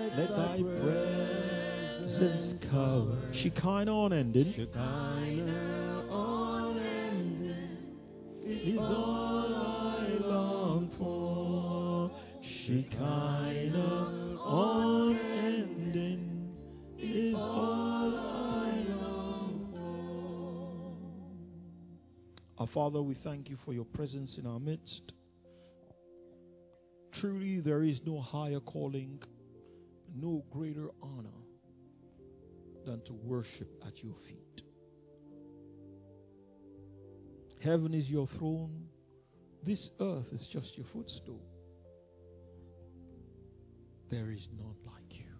Let thy presence cover. Shekinah unending. Shekinah unending is all I long for. Shekinah unending is all I long for. Our Father, we thank you for your presence in our midst. Truly, there is no higher calling, no greater honor than to worship at your feet. Heaven is your throne. This earth is just your footstool. There is none like you.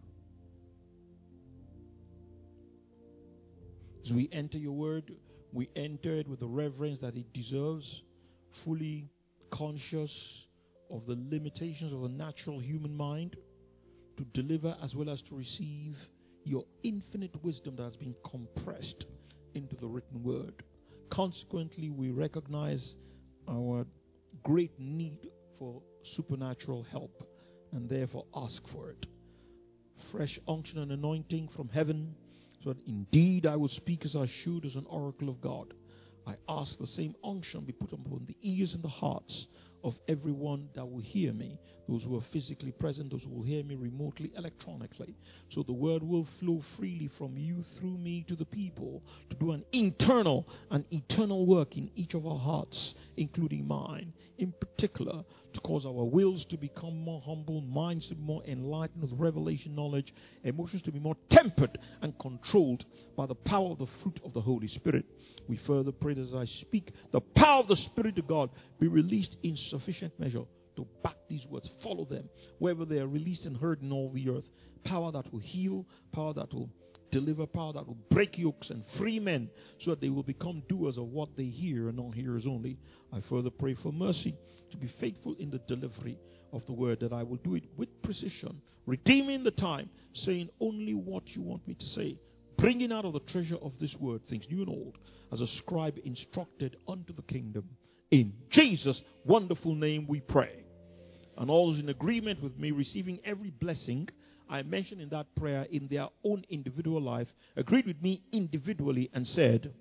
As we enter your word, we enter it with the reverence that it deserves, fully conscious of the limitations of the natural human mind, to deliver as well as to receive your infinite wisdom that has been compressed into the written word. Consequently, we recognize our great need for supernatural help and therefore ask for it. Fresh unction and anointing from heaven, so that indeed I will speak as I should, as an oracle of God. I ask the same unction be put upon the ears and the hearts of everyone that will hear me, those who are physically present, those who will hear me remotely, electronically, so the word will flow freely from you through me to the people, to do an internal and eternal work in each of our hearts, including mine, in particular, to cause our wills to become more humble, minds to be more enlightened with revelation knowledge, emotions to be more tempered and controlled by the power of the fruit of the Holy Spirit. We further pray that as I speak, the power of the Spirit of God be released in sufficient measure to back these words. Follow them wherever they are released and heard in all the earth. Power that will heal, power that will deliver, power that will break yokes and free men, so that they will become doers of what they hear and not hearers only. I further pray for mercy to be faithful in the delivery of the word, that I will do it with precision, redeeming the time, saying only what you want me to say, bringing out of the treasure of this word things new and old, as a scribe instructed unto the kingdom. In Jesus' wonderful name we pray. And all those in agreement with me receiving every blessing I mentioned in that prayer in their own individual life, agreed with me individually and said,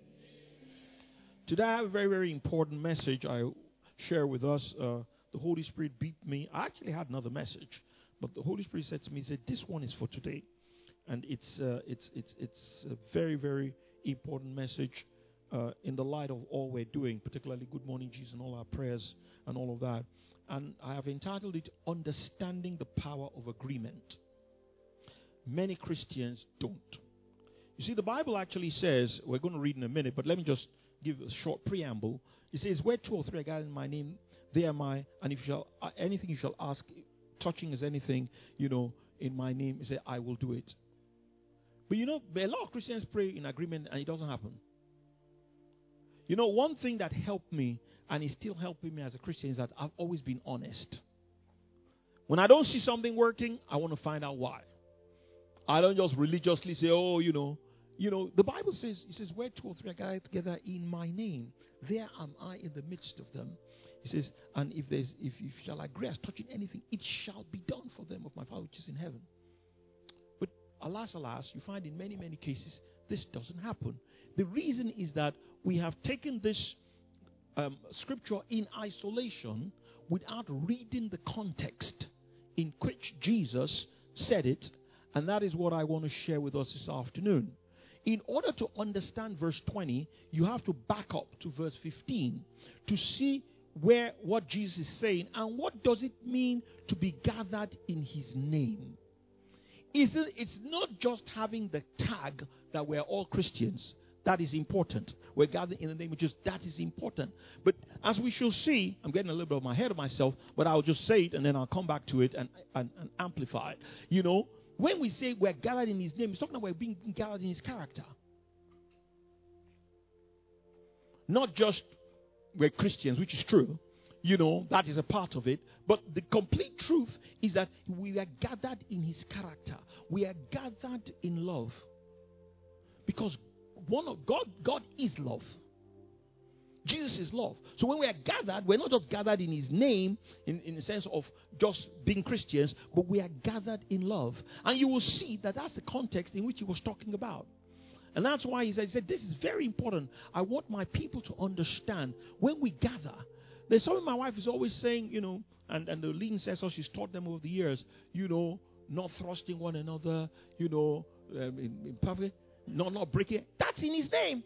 today I have a very, very important message I share with us. The Holy Spirit beat me. I actually had another message, but the Holy Spirit said to me, he said, this one is for today. And it's a very, very important message in the light of all we're doing, particularly Good Morning Jesus and all our prayers and all of that. And I have entitled it, Understanding the Power of Agreement. Many Christians don't. You see, the Bible actually says, we're going to read in a minute, but let me just give a short preamble. It says, where two or three are gathered in my name, there am I, and if you shall anything you shall ask, touching as anything, in my name, he said, I will do it. But a lot of Christians pray in agreement and it doesn't happen. One thing that helped me, and is still helping me as a Christian, is that I've always been honest. When I don't see something working, I want to find out why. I don't just religiously say, the Bible says, it says, where two or three are gathered together in my name, there am I in the midst of them. He says, and if you shall agree as touching anything, it shall be done for them of my Father which is in heaven. But alas, you find in many, many cases, this doesn't happen. The reason is that we have taken this scripture in isolation without reading the context in which Jesus said it, and that is what I want to share with us this afternoon. In order to understand verse 20, you have to back up to verse 15 to see what Jesus is saying and what does it mean to be gathered in his name. It's not just having the tag that we're all Christians. That is important. We're gathered in the name of Jesus. That is important. But as we shall see, I'm getting a little bit ahead of myself, but I'll just say it and then I'll come back to it and amplify it. When we say we're gathered in his name, it's talking about we're being gathered in his character. Not just we're Christians, which is true. That is a part of it. But the complete truth is that we are gathered in his character. We are gathered in love. Because God is love. Jesus is love. So when we are gathered, we're not just gathered in his name, in the sense of just being Christians, but we are gathered in love. And you will see that that's the context in which he was talking about. And that's why he said, this is very important. I want my people to understand when we gather. There's something my wife is always saying, and the lean says, so she's taught them over the years, not thrusting one another, in perfect, not breaking. That's in his name.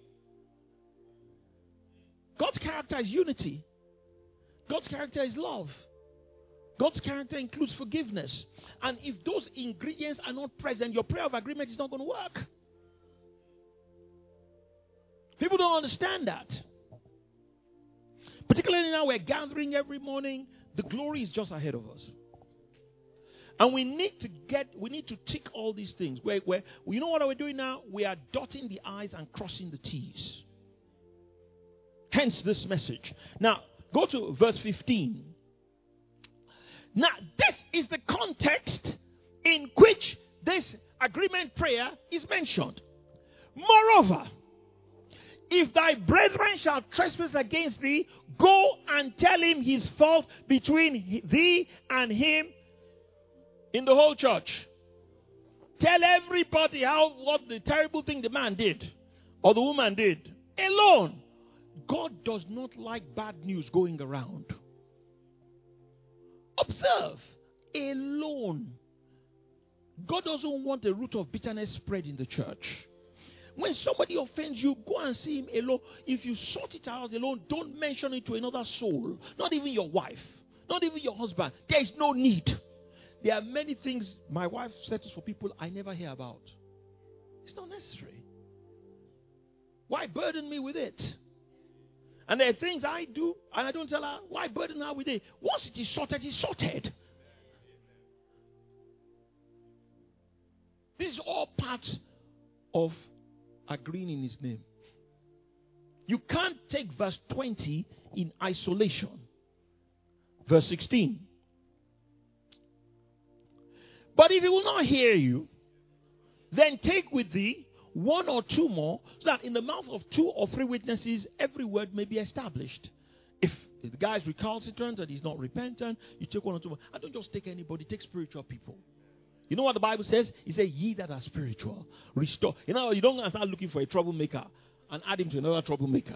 God's character is unity. God's character is love. God's character includes forgiveness. And if those ingredients are not present, your prayer of agreement is not going to work. People don't understand that. Particularly now we're gathering every morning, the glory is just ahead of us. And we need to tick all these things. You know what we're doing now? We are dotting the I's and crossing the T's. Hence this message. Now, go to verse 15. Now, this is the context in which this agreement prayer is mentioned. Moreover, if thy brethren shall trespass against thee, go and tell him his fault between thee and him in the whole church. Tell everybody what the terrible thing the man did or the woman did alone. God does not like bad news going around. Observe, alone. God doesn't want a root of bitterness spread in the church. When somebody offends you, go and see him alone. If you sort it out alone, don't mention it to another soul. Not even your wife. Not even your husband. There is no need. There are many things my wife settles for people I never hear about. It's not necessary. Why burden me with it? And there are things I do, and I don't tell her, why burden her with it? Once it is sorted, it's sorted. This is all part of agreeing in his name. You can't take verse 20 in isolation. Verse 16. But if he will not hear you, then take with thee one or two more, so that in the mouth of 2 or 3 witnesses, every word may be established. If the guy is recalcitrant and he's not repentant, you take 1 or 2 more. And don't just take anybody, take spiritual people. You know what the Bible says? It says, ye that are spiritual, restore. You don't start looking for a troublemaker and add him to another troublemaker.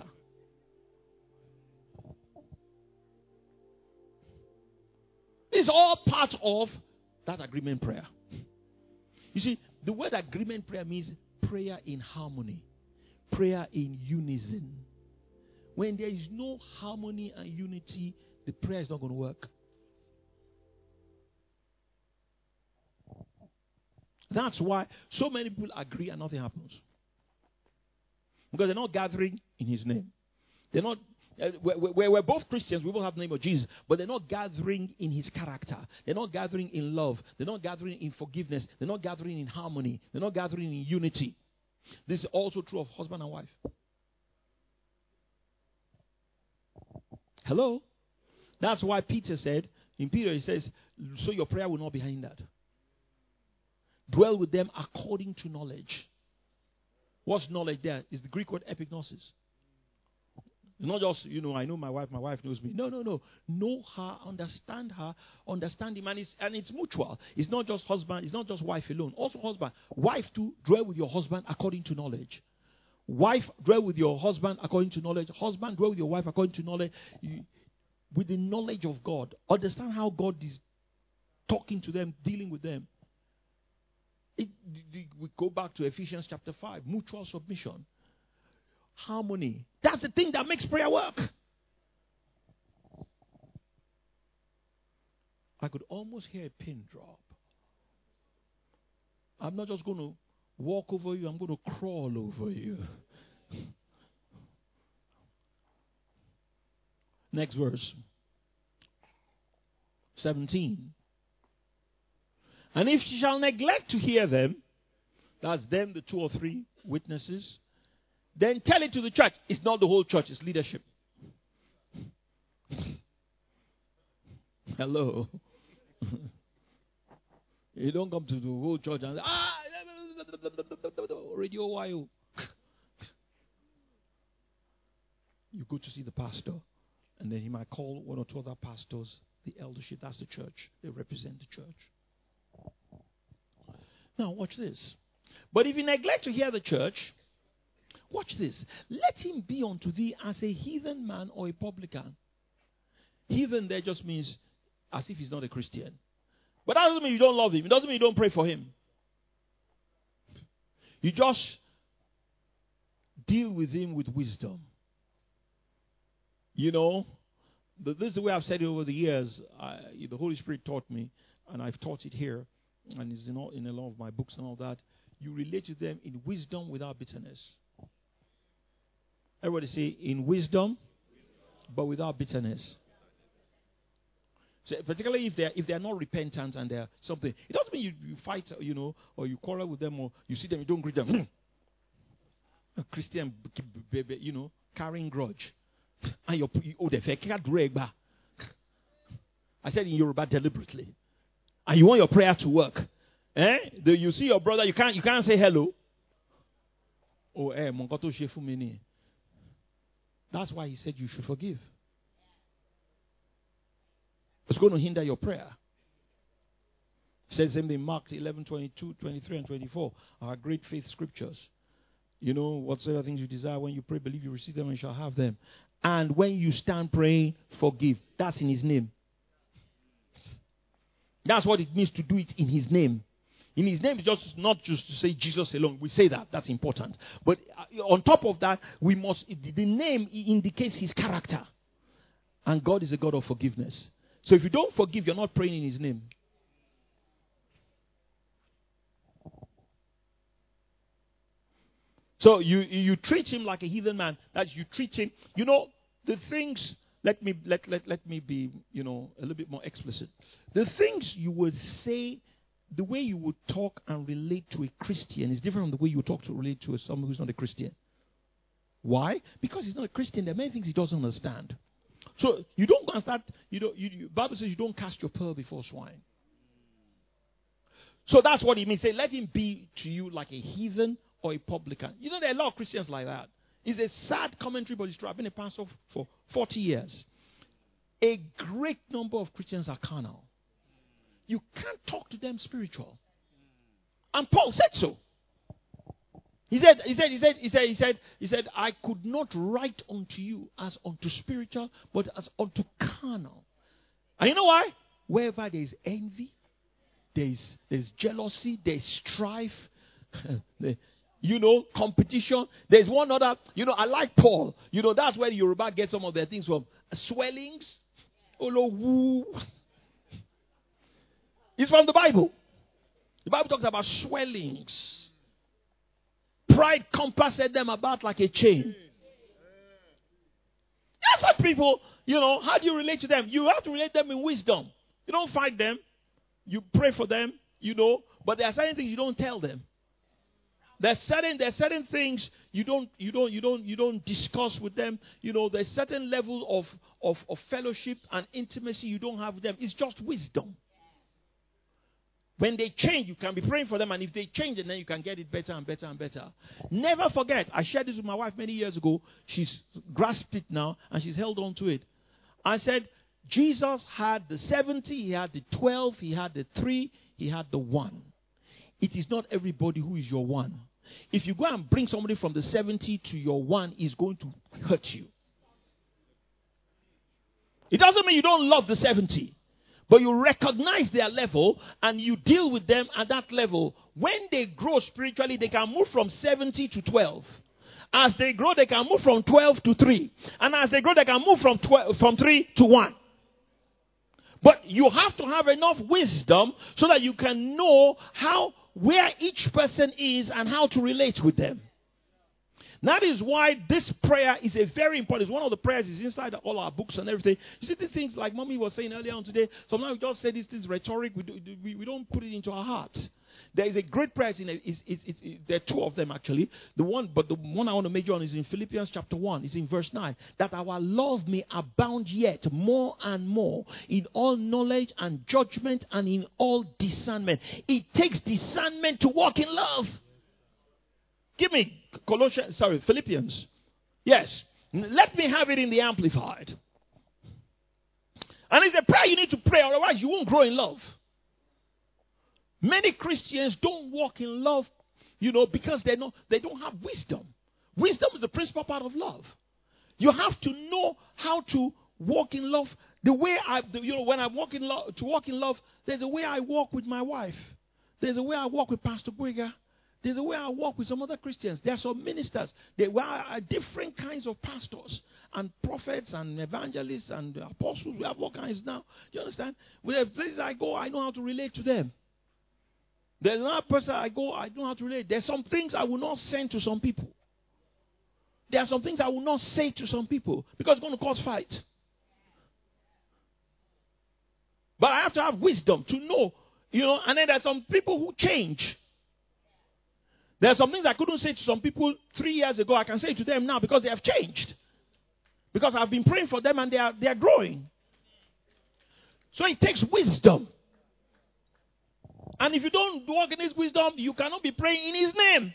This is all part of that agreement prayer. You see, the word agreement prayer means prayer in harmony, prayer in unison. When there is no harmony and unity, the prayer is not going to work. That's why so many people agree and nothing happens. Because they're not gathering in his name. They're not. We're both Christians. We both have the name of Jesus. But they're not gathering in his character. They're not gathering in love. They're not gathering in forgiveness. They're not gathering in harmony. They're not gathering in unity. This is also true of husband and wife. Hello? That's why Peter said, in Peter he says, so your prayer will not be hindered. Dwell with them according to knowledge. What's knowledge there? Is the Greek word epignosis. It's not just, I know my wife knows me. No. Know her, understand him, and it's mutual. It's not just husband, it's not just wife alone. Also husband. Wife too, dwell with your husband according to knowledge. Wife, dwell with your husband according to knowledge. Husband, dwell with your wife according to knowledge. With the knowledge of God. Understand how God is talking to them, dealing with them. We go back to Ephesians chapter 5. Mutual submission. Harmony. That's the thing that makes prayer work. I could almost hear a pin drop. I'm not just going to walk over you, I'm going to crawl over you. Next verse. 17. And if she shall neglect to hear them, that's them, the 2 or 3 witnesses, then tell it to the church. It's not the whole church, it's leadership. Hello. You don't come to the whole church and say, radio YO. you go to see the pastor, and then he might call one or two other pastors, the eldership. That's the church. They represent the church. Now, watch this. But if you neglect to hear the church, watch this. Let him be unto thee as a heathen man or a publican. Heathen there just means as if he's not a Christian. But that doesn't mean you don't love him. It doesn't mean you don't pray for him. You just deal with him with wisdom. You know, this is the way I've said it over the years. The Holy Spirit taught me, and I've taught it here, and it's in a lot of my books and all that. You relate to them in wisdom without bitterness. Everybody say, in wisdom, but without bitterness. So particularly if they're not repentant and they're something. It doesn't mean you fight, or you quarrel with them, or you see them, you don't greet them. A Christian, carrying grudge. I said in Yoruba deliberately. And you want your prayer to work. You see your brother, you can't say hello. That's why he said you should forgive. It's going to hinder your prayer. It says same thing, Mark 11, 22, 23, and 24. Our great faith scriptures. Whatsoever things you desire, when you pray, believe you receive them and you shall have them. And when you stand praying, forgive. That's in his name. That's what it means to do it in his name. In his name, it's not just to say Jesus alone. We say that. That's important. But on top of that, the name indicates his character. And God is a God of forgiveness. So if you don't forgive, you're not praying in his name. So you treat him like a heathen man. That you treat him. The things. Let me be a little bit more explicit. The things you would say, the way you would talk and relate to a Christian is different from the way you would talk to relate to someone who's not a Christian. Why? Because he's not a Christian. There are many things he doesn't understand. So you don't go and start. Bible says you don't cast your pearl before swine. So that's what it means. Say, let him be to you like a heathen or a publican. There are a lot of Christians like that. It's a sad commentary, but it's true. I've been a pastor for 40 years. A great number of Christians are carnal. You can't talk to them spiritual. And Paul said so. He said, I could not write unto you as unto spiritual, but as unto carnal. And you know why? Wherever there is envy, there's jealousy, there's strife, competition. There's one other, I like Paul. That's where the Yoruba get some of their things from. Swellings. It's from the Bible. The Bible talks about swellings. Pride compassed them about like a chain. That's what people, how do you relate to them? You have to relate them in wisdom. You don't fight them. You pray for them, but there are certain things you don't tell them. There's certain things you don't discuss with them. There's certain level of fellowship and intimacy you don't have with them. It's just wisdom. When they change, you can be praying for them, and if they change, then you can get it better and better and better. Never forget, I shared this with my wife many years ago. She's grasped it now, and she's held on to it. I said, Jesus had the 70, he had the 12, he had the 3, he had the 1. It is not everybody who is your 1. If you go and bring somebody from the 70 to your 1, it's going to hurt you. It doesn't mean you don't love the 70. But you recognize their level and you deal with them at that level. When they grow spiritually, they can move from 70 to 12. As they grow, they can move from 12 to 3. And as they grow, they can move from 3 to 1. But you have to have enough wisdom so that you can know where each person is and how to relate with them. That is why this prayer is a very important. It's one of the prayers is inside all our books and everything. You see these things like Mommy was saying earlier on today. Sometimes we just say this rhetoric. We don't put it into our hearts. There is a great prayer. There are two of them actually. The one I want to major on is in Philippians chapter 1. It's in verse 9. That our love may abound yet more and more in all knowledge and judgment and in all discernment. It takes discernment to walk in love. Give me Philippians. Yes. Let me have it in the Amplified. And it's a prayer you need to pray, otherwise you won't grow in love. Many Christians don't walk in love, because they don't have wisdom. Wisdom is the principal part of love. You have to know how to walk in love. The way when I walk in love, to walk in love, there's a way I walk with my wife. There's a way I walk with Pastor Boyga. There's a way I walk with some other Christians. There are some ministers. There are different kinds of pastors and prophets and evangelists and apostles. We have all kinds now. Do you understand? With the places I go, I know how to relate to them. There's another person I go, I know how to relate. There's some things I will not send to some people. There are some things I will not say to some people because it's going to cause fight. But I have to have wisdom to know, and then there are some people who change. There are some things I couldn't say to some people 3 years ago. I can say to them now because they have changed. Because I've been praying for them and they are growing. So it takes wisdom. And if you don't walk in His wisdom, you cannot be praying in His name.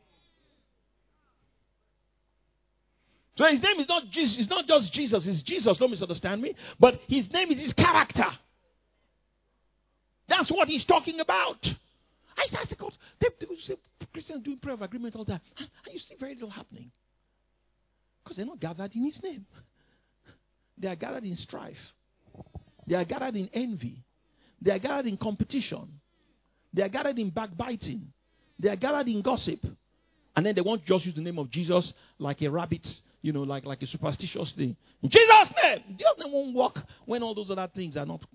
So His name is not Jesus. It's not just Jesus. It's Jesus. Don't misunderstand me. But His name is His character. That's what He's talking about. I said, God, they say Christians doing prayer of agreement all that, and you see very little happening. Because they're not gathered in His name. They are gathered in strife. They are gathered in envy. They are gathered in competition. They are gathered in backbiting. They are gathered in gossip. And then they want to just use the name of Jesus like a rabbit, like a superstitious thing. In Jesus' name! Jesus' name won't work when all those other things are not.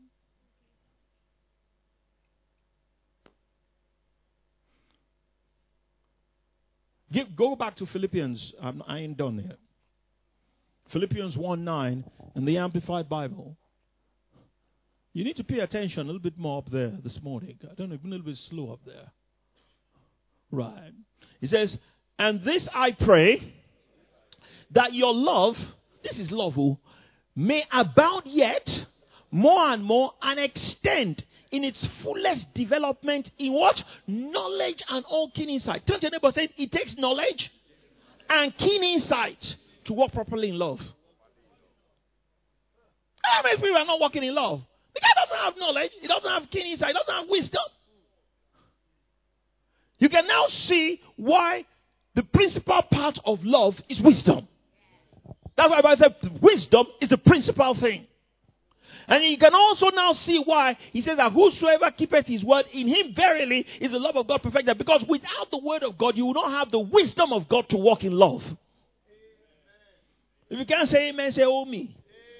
Go back to Philippians. I ain't done here. Philippians 1:9 in the Amplified Bible. You need to pay attention a little bit more up there this morning. I don't know, a little bit slow up there. Right. It says, and this I pray, that your love, this is love, may abound yet more and more and extend in its fullest development in what? Knowledge and all keen insight. Turn to your neighbor and say, it takes knowledge and keen insight to walk properly in love. How many people are not walking in love? The guy doesn't have knowledge. He doesn't have keen insight. He doesn't have wisdom. You can now see why the principal part of love is wisdom. That's why I said wisdom is the principal thing. And you can also now see why he says that whosoever keepeth his word, in him verily is the love of God perfected. Because without the word of God, you will not have the wisdom of God to walk in love. Amen. If you can't say amen, say oh me.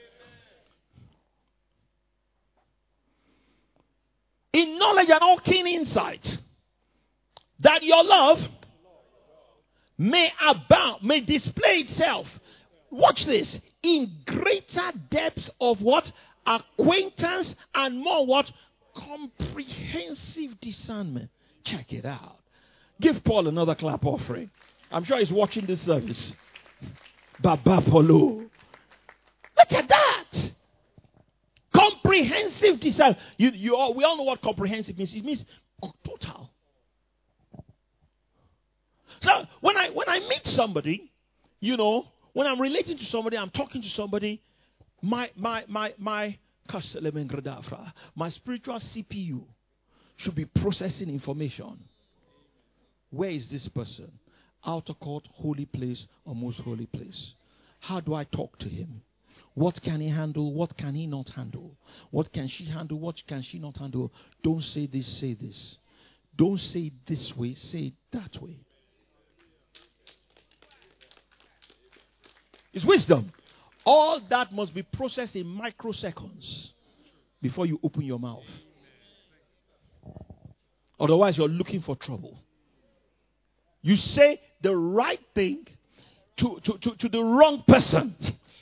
In knowledge and all keen insight, that your love may abound, may display itself. Watch this. In greater depths of what? Acquaintance and more what? Comprehensive discernment. Check it out. Give Paul another clap offering. I'm sure he's watching this service. Baba Polo. Look at that. Comprehensive discernment. We all know what comprehensive means. It means total. So when I meet somebody, when I'm relating to somebody, I'm talking to somebody, my spiritual CPU should be processing information. Where is this person? Outer court, holy place, or most holy place? How do I talk to him? What can he handle? What can he not handle? What can she handle? What can she not handle? Don't say this, say this. Don't say it this way, say it that way. It's wisdom. All that must be processed in microseconds before you open your mouth. Otherwise, you're looking for trouble. You say the right thing to the wrong person.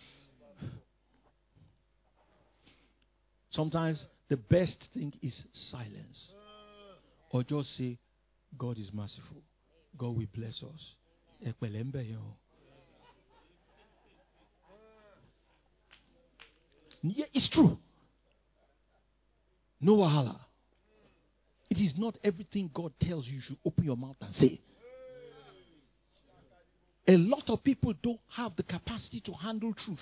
Sometimes the best thing is silence. Or just say, God is merciful. God will bless us. Yeah, it's true. No wahala. It is not everything God tells you should open your mouth and say. A lot of people don't have the capacity to handle truth.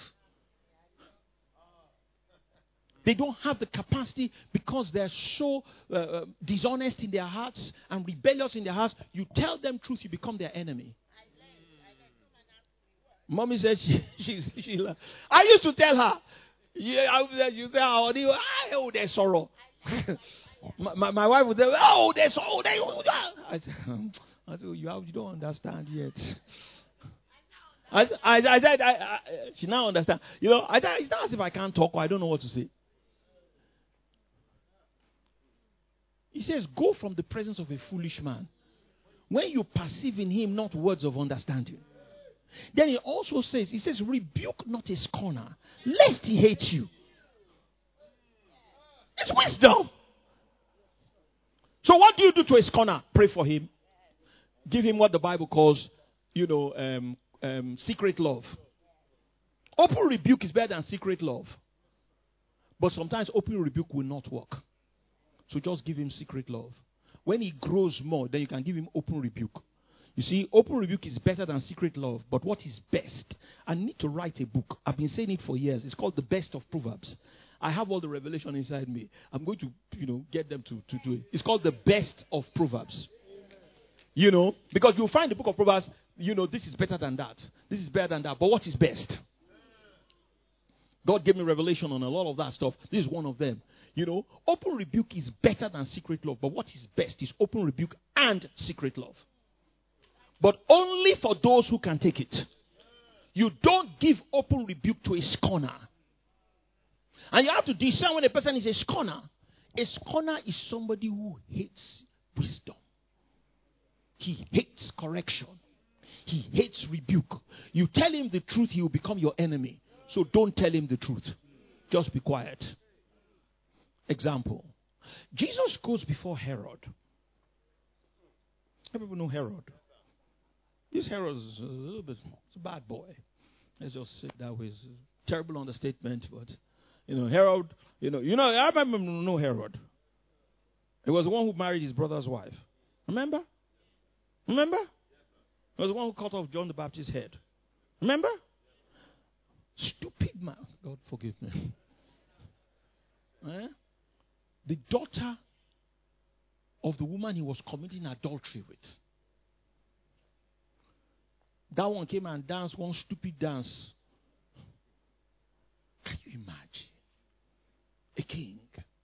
They don't have the capacity because they're so dishonest in their hearts and rebellious in their hearts. You tell them truth, you become their enemy. Mommy said she I used to tell her. You say, oh, there's sorrow. my wife would say, oh, there's sorrow. I said, you don't understand yet. I said, she now understands. I said, it's not as if I can't talk or I don't know what to say. He says, go from the presence of a foolish man when you perceive in him not words of understanding. Then he also says, rebuke not a scorner, lest he hate you. It's wisdom. So what do you do to a scorner? Pray for him. Give him what the Bible calls, secret love. Open rebuke is better than secret love. But sometimes open rebuke will not work. So just give him secret love. When he grows more, then you can give him open rebuke. You see, open rebuke is better than secret love. But what is best? I need to write a book. I've been saying it for years. It's called The Best of Proverbs. I have all the revelation inside me. I'm going to, get them to do it. It's called The Best of Proverbs. Because you'll find the book of Proverbs, this is better than that. This is better than that. But what is best? God gave me revelation on a lot of that stuff. This is one of them. Open rebuke is better than secret love. But what is best is open rebuke and secret love. But only for those who can take it. You don't give open rebuke to a scorner. And you have to discern when a person is a scorner. A scorner is somebody who hates wisdom. He hates correction. He hates rebuke. You tell him the truth, he will become your enemy. So don't tell him the truth. Just be quiet. Example. Jesus goes before Herod. Everyone know Herod. This Herod is a little bit, it's a bad boy. Let's just say it that way. It's a terrible understatement, but Herod, I remember Herod. He was the one who married his brother's wife. Remember? He was the one who cut off John the Baptist's head. Remember? Stupid man. God forgive me. The daughter of the woman he was committing adultery with. That one came and danced one stupid dance. Can you imagine? A king.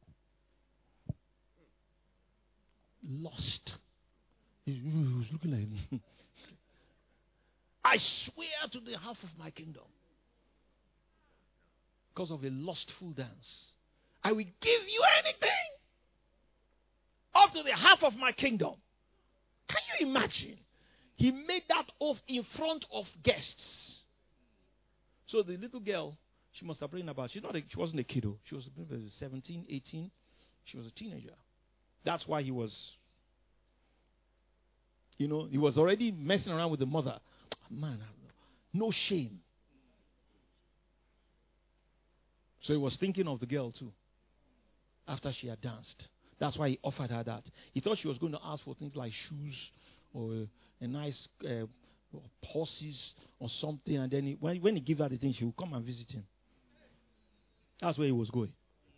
Lost. He was looking like I swear to the half of my kingdom. Because of a lustful dance. I will give you anything. Up to the half of my kingdom. Can you imagine? He made that oath in front of guests. So the little girl, she must have been about, she wasn't a kiddo. She was 17, 18. She was a teenager. That's why he was, he was already messing around with the mother. Man, no shame. So he was thinking of the girl too. After she had danced. That's why he offered her that. He thought she was going to ask for things like shoes or a nice horses or something. And then when he gave her the thing, she would come and visit him. That's where he was going.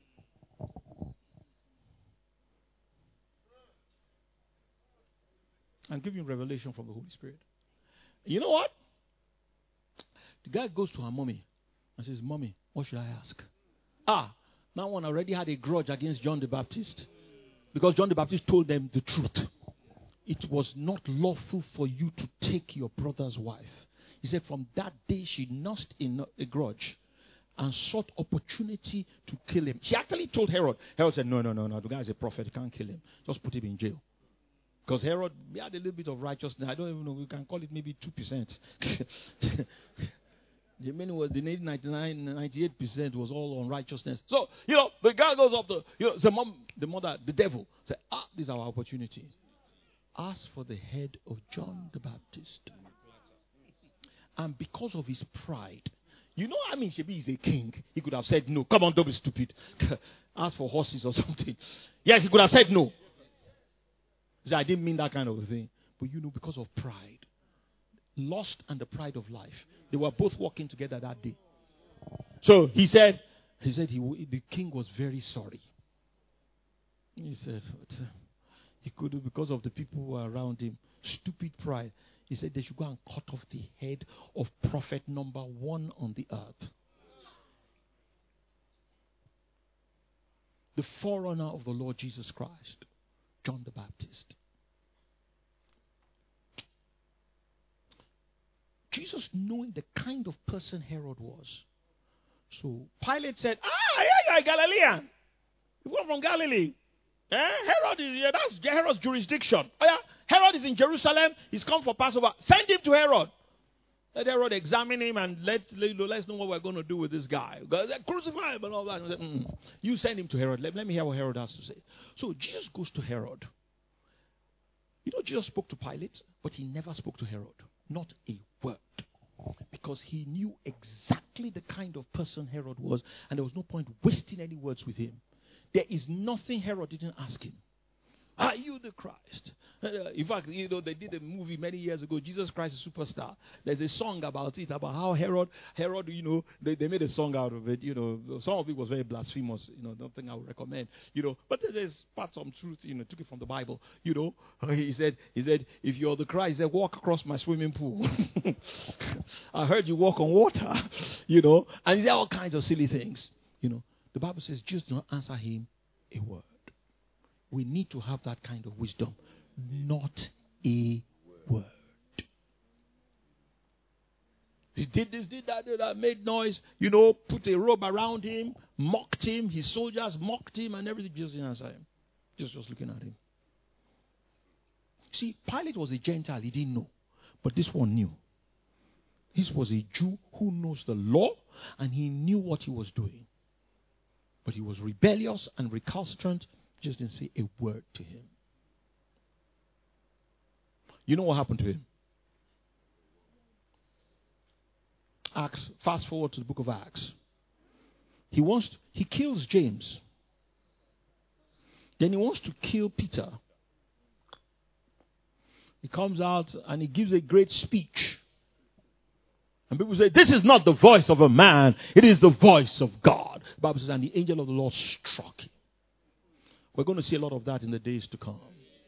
I'm giving revelation from the Holy Spirit. You know what? The guy goes to her mommy and says, Mommy, what should I ask? That one already had a grudge against John the Baptist. Because John the Baptist told them the truth. It was not lawful for you to take your brother's wife. He said from that day she nursed a grudge and sought opportunity to kill him. She actually told Herod. Herod said, no, the guy is a prophet. You can't kill him. Just put him in jail. Because Herod had a little bit of righteousness. I don't even know. We can call it maybe 2%. The 98% was all unrighteousness. So, the guy goes up to, the mother, the devil, said, this is our opportunity. Ask for the head of John the Baptist. And because of his pride, Shebi is a king. He could have said no. Come on, don't be stupid. Ask for horses or something. Yes, he could have said no. He said, I didn't mean that kind of thing. But because of pride, Lust and the pride of life. They were both walking together that day. So he said the king was very sorry. He said he could, because of the people who were around him, stupid pride. He said they should go and cut off the head of prophet number 1 on the earth. The forerunner of the Lord Jesus Christ, John the Baptist. Jesus, knowing the kind of person Herod was. So Pilate said, yeah, Galilean. You come from Galilee. Herod is here. That's Herod's jurisdiction. Oh yeah, Herod is in Jerusalem. He's come for Passover. Send him to Herod. Let Herod examine him and let's know what we're going to do with this guy. Crucify him and all that. You send him to Herod. Let me hear what Herod has to say. So Jesus goes to Herod. Jesus spoke to Pilate, but he never spoke to Herod. Not a word. Because he knew exactly the kind of person Herod was, and there was no point wasting any words with him. There is nothing Herod didn't ask him. Are you the Christ? In fact, they did a movie many years ago, Jesus Christ is Superstar. There's a song about it, about how Herod, they made a song out of it. Some of it was very blasphemous. Nothing I would recommend. But there's parts of truth. Took it from the Bible. He said, if you're the Christ, he said, walk across my swimming pool. I heard you walk on water. And he said all kinds of silly things. The Bible says, just do not answer him a word. We need to have that kind of wisdom. Not a word. He did this, did that, made noise, put a robe around him, mocked him, his soldiers mocked him and everything. Just didn't answer him. Just looking at him. See, Pilate was a Gentile, he didn't know. But this one knew. This was a Jew who knows the law and he knew what he was doing. But he was rebellious and recalcitrant. Just didn't say a word to him. You know what happened to him? Acts, fast forward to the book of Acts. He kills James. Then he wants to kill Peter. He comes out and he gives a great speech. And people say, this is not the voice of a man, it is the voice of God. The Bible says, and the angel of the Lord struck him. We're going to see a lot of that in the days to come.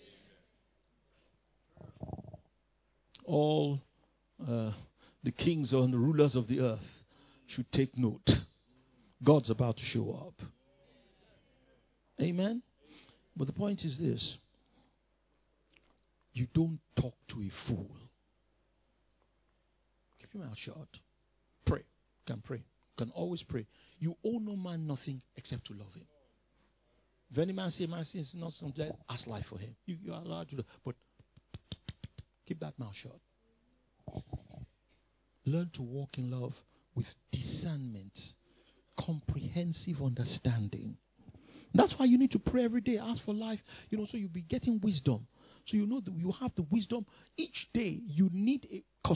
All the kings and the rulers of the earth should take note. God's about to show up. Amen? But the point is this. You don't talk to a fool. Keep your mouth shut. Pray. You can pray. You can always pray. You owe no man nothing except to love him. If any man say, my sin is not something, ask life for him. You are allowed to do, but keep that mouth shut. Learn to walk in love with discernment, comprehensive understanding. That's why you need to pray every day. Ask for life, so you'll be getting wisdom. So you have the wisdom. Each day, you need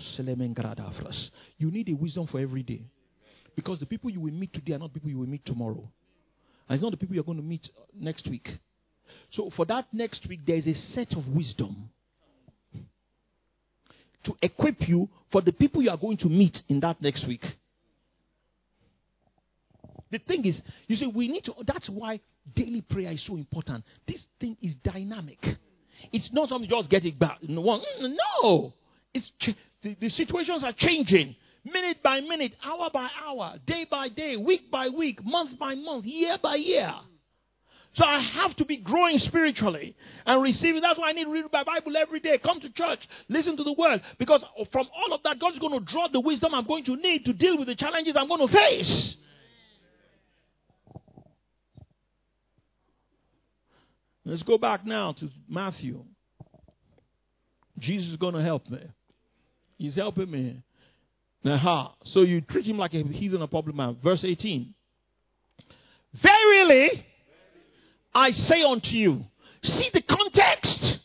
you need a wisdom for every day. Because the people you will meet today are not people you will meet tomorrow. And it's not the people you're going to meet next week. So for that next week, there is a set of wisdom to equip you for the people you are going to meet in that next week. The thing is, you see, that's why daily prayer is so important. This thing is dynamic. It's not something just get it back. No. The situations are changing. Minute by minute, hour by hour, day by day, week by week, month by month, year by year. So I have to be growing spiritually and receiving. That's why I need to read my Bible every day. Come to church, listen to the word. Because from all of that, God is going to draw the wisdom I'm going to need to deal with the challenges I'm going to face. Let's go back now to Matthew. Jesus is going to help me. He's helping me. So you treat him like a heathen or public man. Verse 18. Verily, I say unto you. See the context.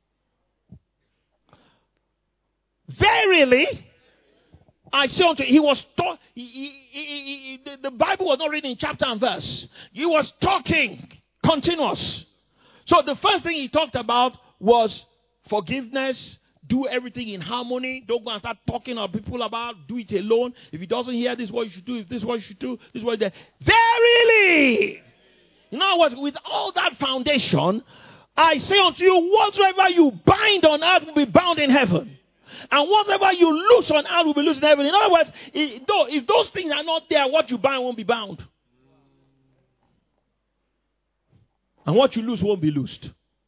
Verily, I say unto you. He was the Bible was not written in chapter and verse. He was talking continuous. So the first thing he talked about was forgiveness, do everything in harmony. Don't go and start talking to people about, do it alone. If he doesn't hear this, what you should do. If this is what you should do, this is what you do. Verily! In other words, with all that foundation, I say unto you, whatsoever you bind on earth will be bound in heaven. And whatever you loose on earth will be loosed in heaven. In other words, if those things are not there, what you bind won't be bound. And what you loose won't be loosed.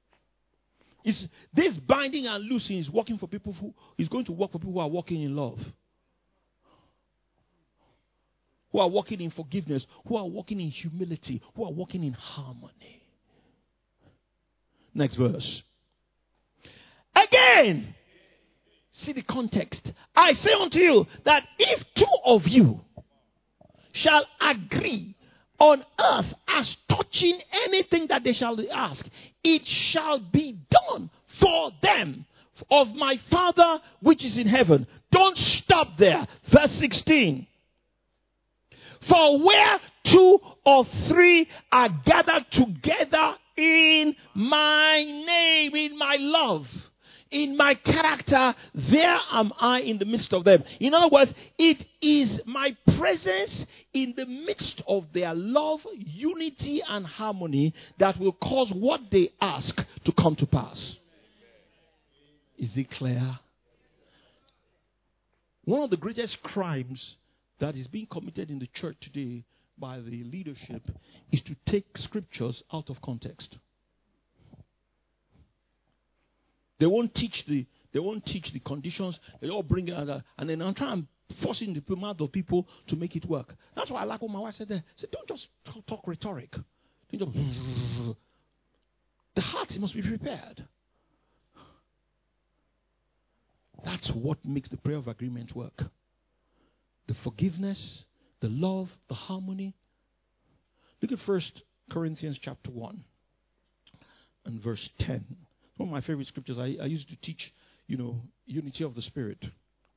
This binding and loosing is working for people who is going to work for people who are walking in love, who are walking in forgiveness, who are walking in humility, who are walking in harmony. Next verse. Again, see the context. I say unto you that if two of you shall agree on earth as touching anything that they shall ask, it shall be done for them of my Father which is in heaven. Don't stop there. Verse 16. For where two or three are gathered together in my name, in my love, in my character, there am I in the midst of them. In other words, it is my presence in the midst of their love, unity, and harmony that will cause what they ask to come to pass. Is it clear? One of the greatest crimes that is being committed in the church today by the leadership is to take scriptures out of context. They won't teach the conditions. They all bring it out, and then I'm trying to force it in the mouth of people to make it work. That's why I like what my wife said there. She said, don't just talk rhetoric. The heart must be prepared. That's what makes the prayer of agreement work. The forgiveness, the love, the harmony. Look at 1 Corinthians chapter 1 and verse 10. One of my favorite scriptures. I used to teach, unity of the Spirit.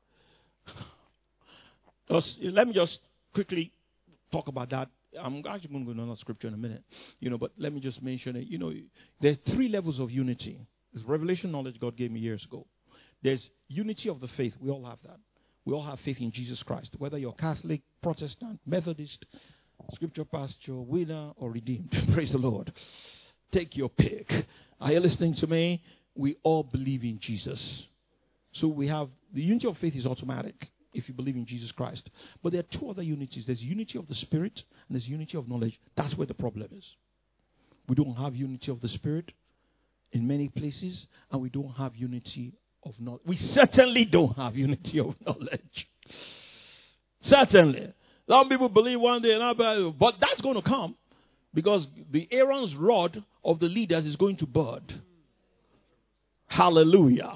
Let me just quickly talk about that. I'm actually going to go to another scripture in a minute. But let me just mention it. There's 3 levels of unity. There's revelation knowledge God gave me years ago. There's unity of the faith. We all have that. We all have faith in Jesus Christ. Whether you're Catholic, Protestant, Methodist, Scripture Pastor, Winner, or Redeemed. Praise the Lord. Take your pick. Are you listening to me? We all believe in Jesus. So we have the unity of faith is automatic if you believe in Jesus Christ. But there are 2 other unities. There's unity of the Spirit and there's unity of knowledge. That's where the problem is. We don't have unity of the Spirit in many places, and we don't have unity of knowledge. We certainly don't have unity of knowledge. Certainly. Some people believe one day, but that's going to come. Because the Aaron's rod of the leaders is going to bud. Hallelujah.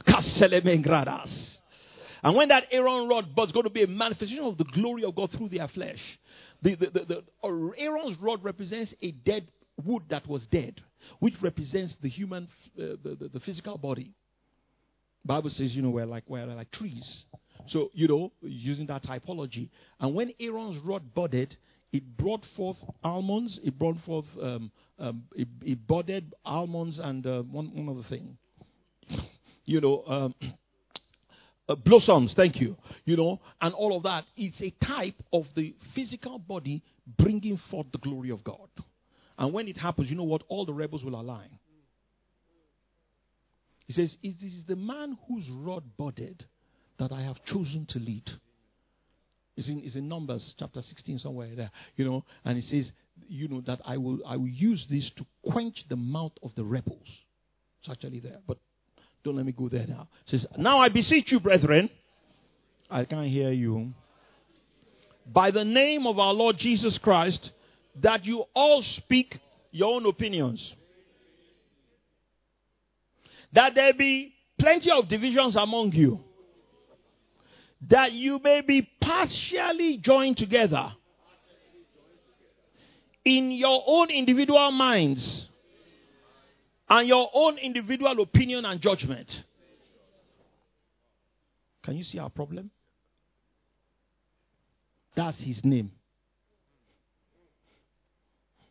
And when that Aaron rod buds, it's going to be a manifestation of the glory of God through their flesh. The Aaron's rod represents a dead wood that was dead, which represents the human, the physical body. Bible says, we're like trees. So, using that typology. And when Aaron's rod budded, it brought forth almonds. It brought forth, it budded almonds and one other thing. Blossoms, thank you. And all of that. It's a type of the physical body bringing forth the glory of God. And when it happens, you know what? All the rebels will align. He says, this is the man whose rod budded that I have chosen to lead. It's in Numbers chapter 16 somewhere there, and it says, that I will use this to quench the mouth of the rebels. It's actually there, but don't let me go there now. It says, now I beseech you, brethren, I can't hear you, by the name of our Lord Jesus Christ, that you all speak your own opinions. That there be plenty of divisions among you, that you may be partially joined together in your own individual minds and your own individual opinion and judgment. Can you see our problem? That's his name.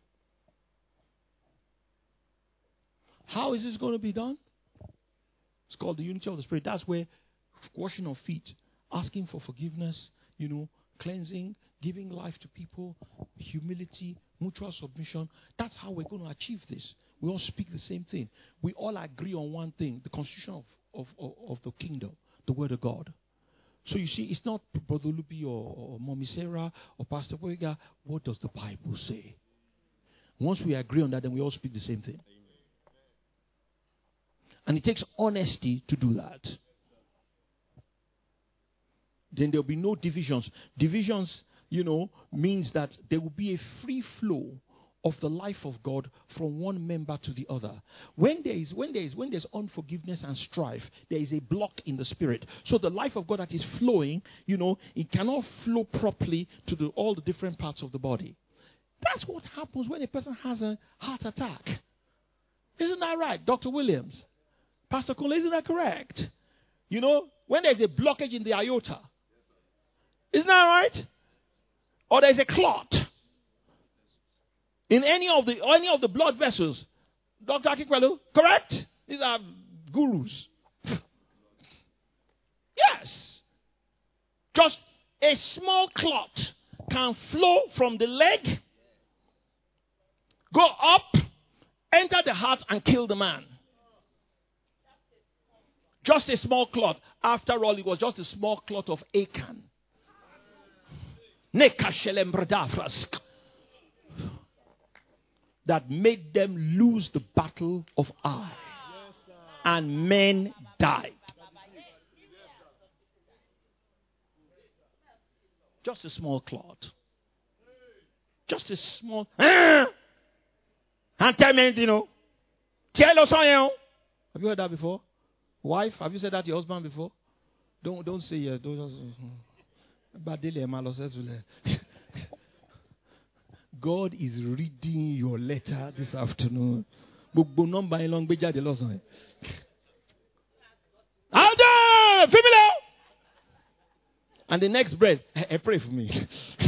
How is this going to be done? It's called the unity of the Spirit. That's where washing of feet, asking for forgiveness, cleansing, giving life to people, humility, mutual submission. That's how we're going to achieve this. We all speak the same thing. We all agree on one thing, the constitution of the kingdom, the word of God. So you see, it's not Brother Lupi or Mommy Sarah or Pastor Boyga. What does the Bible say? Once we agree on that, then we all speak the same thing. And it takes honesty to do that. Then there will be no divisions. Divisions, means that there will be a free flow of the life of God from one member to the other. When there's unforgiveness and strife, there is a block in the spirit. So the life of God that is flowing, it cannot flow properly to all the different parts of the body. That's what happens when a person has a heart attack. Isn't that right, Dr. Williams? Pastor Cole, isn't that correct? When there's a blockage in the aorta. Isn't that right? Or there's a clot in any of the blood vessels. Dr. Akikwelu, correct? These are gurus. Yes. Just a small clot can flow from the leg, go up, enter the heart, and kill the man. Just a small clot. After all, it was just a small clot of Achan. That made them lose the battle of Ai. And men died. Just a small clot. Just a small. Have you heard that before? Wife, have you said that to your husband before? Don't say yes. God is reading your letter this afternoon. And the next breath, pray for me.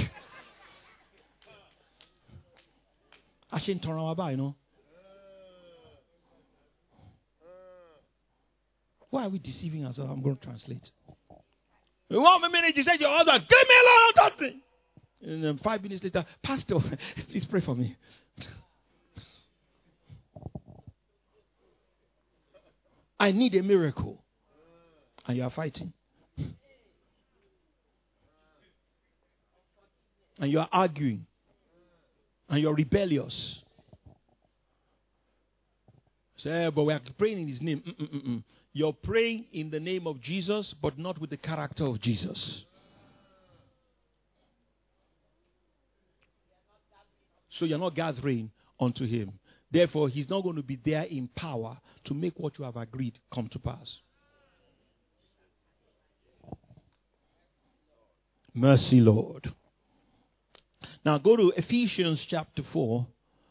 Why are we deceiving ourselves? I'm going to translate. 1 minute, you said your husband, give me alone, touch me. And then 5 minutes later, Pastor, please pray for me. I need a miracle. And you are fighting. And you are arguing. And you are rebellious. Say, but we are praying in his name. You're praying in the name of Jesus, but not with the character of Jesus. So you're not gathering unto him. Therefore, he's not going to be there in power to make what you have agreed come to pass. Mercy, Lord. Now go to Ephesians chapter 4,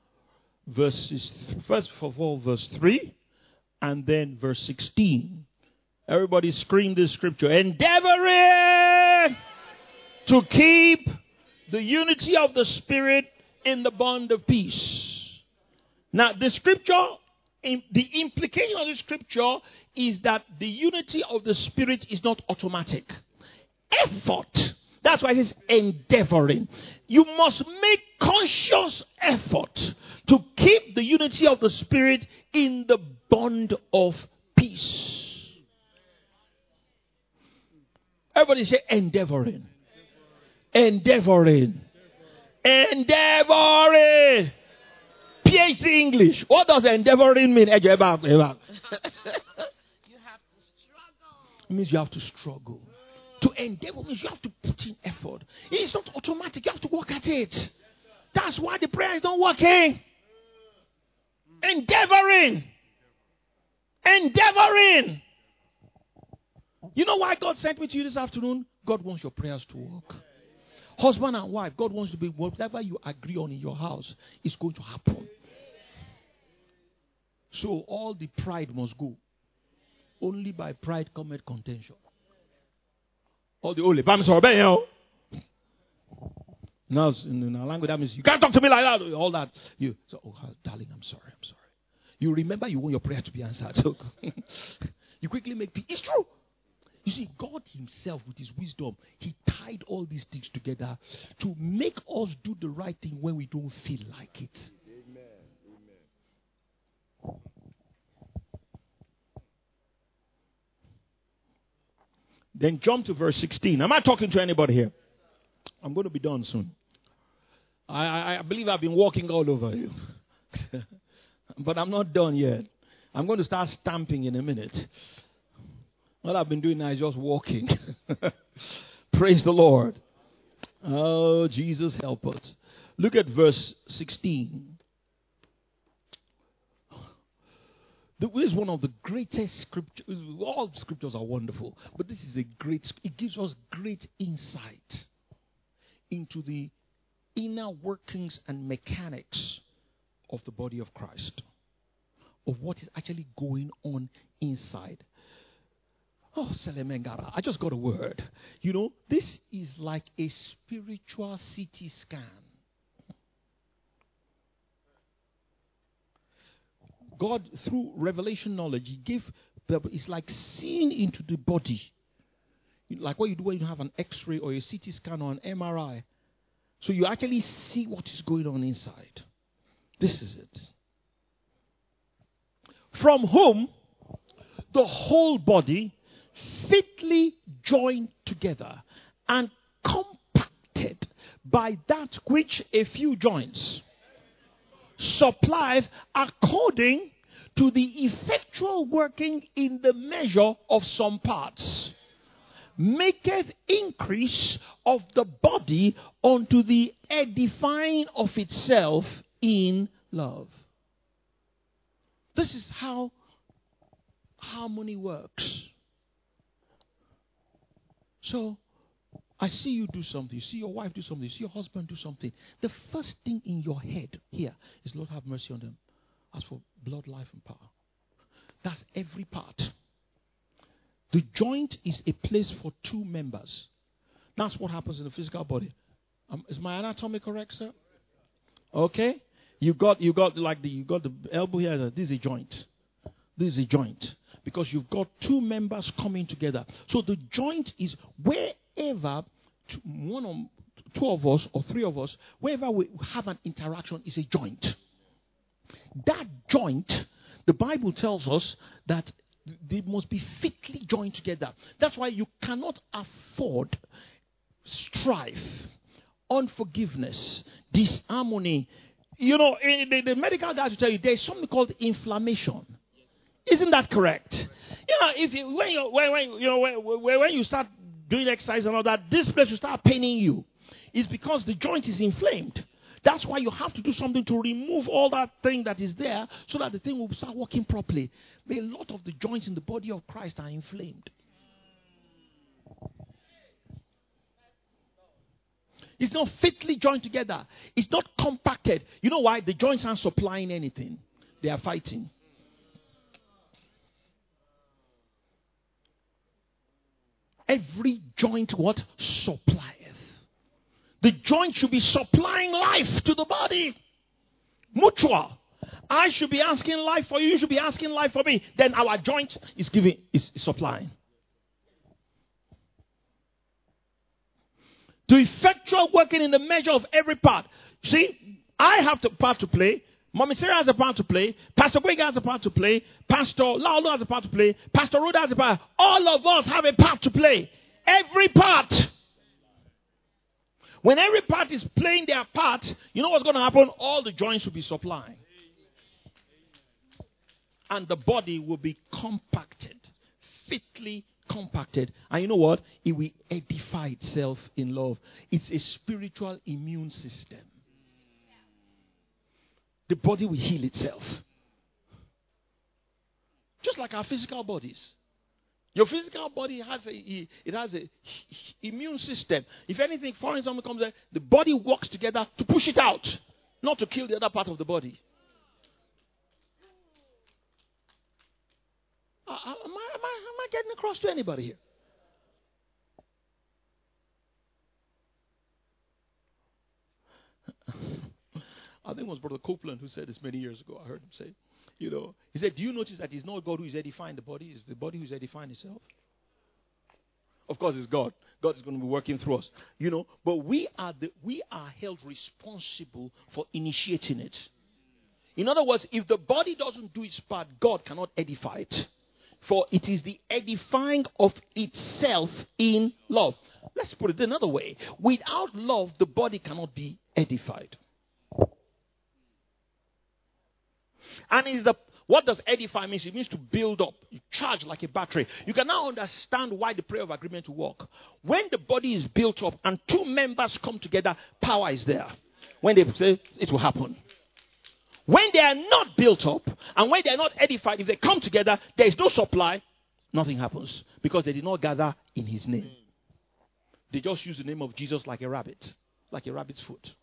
first of all, verse 3, and then verse 16. Everybody scream this scripture. Endeavoring to keep the unity of the Spirit in the bond of peace. Now, the scripture, the implication of the scripture is that the unity of the Spirit is not automatic. Effort. That's why it says endeavoring. You must make conscious effort to keep the unity of the Spirit in the bond of peace. Everybody say endeavoring. Endeavoring. Endeavoring. PhD English. What does endeavoring mean? You have to struggle. It means you have to struggle. To endeavor means you have to put in effort. It's not automatic. You have to work at it. That's why the prayer is not working. Endeavoring. Endeavoring. You know why God sent me to you this afternoon? God wants your prayers to work. Husband and wife, God wants to be whatever you agree on in your house is going to happen. So all the pride must go. Only by pride cometh contention. All the holy palms are obeying. Now in our language that means you can't talk to me like that. All that. You so, oh darling, I'm sorry. You remember you want your prayer to be answered. So You quickly make peace. It's true. You see, God himself, with his wisdom, he tied all these things together to make us do the right thing when we don't feel like it. Amen. Then jump to verse 16. Am I talking to anybody here? I'm going to be done soon. I believe I've been walking all over you. But I'm not done yet. I'm going to start stamping in a minute. What I've been doing now is just walking. Praise the Lord. Oh, Jesus, help us. Look at verse 16. This is one of the greatest scriptures. All scriptures are wonderful, but this is it gives us great insight into the inner workings and mechanics of the body of Christ, of what is actually going on inside. Oh, Selemengara, I just got a word. You know, this is like a spiritual CT scan. God, through revelation knowledge, he gave, it's like seeing into the body. Like what you do when you have an X-ray or a CT scan or an MRI. So you actually see what is going on inside. This is it. From whom the whole body, fitly joined together and compacted by that which a few joints supplieth according to the effectual working in the measure of some parts, maketh increase of the body unto the edifying of itself in love. This is how harmony works. So, I see you do something. You see your wife do something. You see your husband do something. The first thing in your head here is, Lord, have mercy on them. Ask for blood, life, and power. That's every part. The joint is a place for two members. That's what happens in the physical body. Is my anatomy correct, sir? Okay. You got the elbow here. This is a joint. This is a joint. Because you've got two members coming together. So the joint is wherever one or two of us or three of us, wherever we have an interaction, is a joint. That joint, the Bible tells us that they must be fitly joined together. That's why you cannot afford strife, unforgiveness, disharmony. You know, the medical guys will tell you there's something called inflammation. Isn't that correct? You know, when you start doing exercise and all that, this place will start paining you. It's because the joint is inflamed. That's why you have to do something to remove all that thing that is there so that the thing will start working properly. But a lot of the joints in the body of Christ are inflamed. It's not fitly joined together. It's not compacted. You know why? The joints aren't supplying anything. They are fighting. Every joint what? Supplieth. The joint should be supplying life to the body. Mutual. I should be asking life for you. You should be asking life for me. Then our joint is supplying. The effectual working in the measure of every part. See, I have a part to play. Mommy Sarah has a part to play. Pastor Boyga has a part to play. Pastor Laulu has a part to play. Pastor Rhoda has a part. All of us have a part to play. Every part. When every part is playing their part, you know what's going to happen? All the joints will be supplying. And the body will be compacted. Fitly compacted. And you know what? It will edify itself in love. It's a spiritual immune system. The body will heal itself. Just like our physical bodies. Your physical body has a immune system. If anything foreign something comes in, the body works together to push it out, not to kill the other part of the body. Am I getting across to anybody here? I think it was Brother Copeland who said this many years ago. I heard him say, He said, do you notice that it's not God who is edifying the body, it's the body who is edifying itself? Of course, it's God. God is going to be working through us. But we are held responsible for initiating it. In other words, if the body doesn't do its part, God cannot edify it. For it is the edifying of itself in love. Let's put it another way. Without love, the body cannot be edified. And what does edify mean? It means to build up, you charge like a battery. You can now understand why the prayer of agreement will work. When the body is built up and two members come together, power is there. When they say it will happen. When they are not built up and when they are not edified, if they come together, there is no supply, nothing happens. Because they did not gather in his name. They just use the name of Jesus like a rabbit, like a rabbit's foot.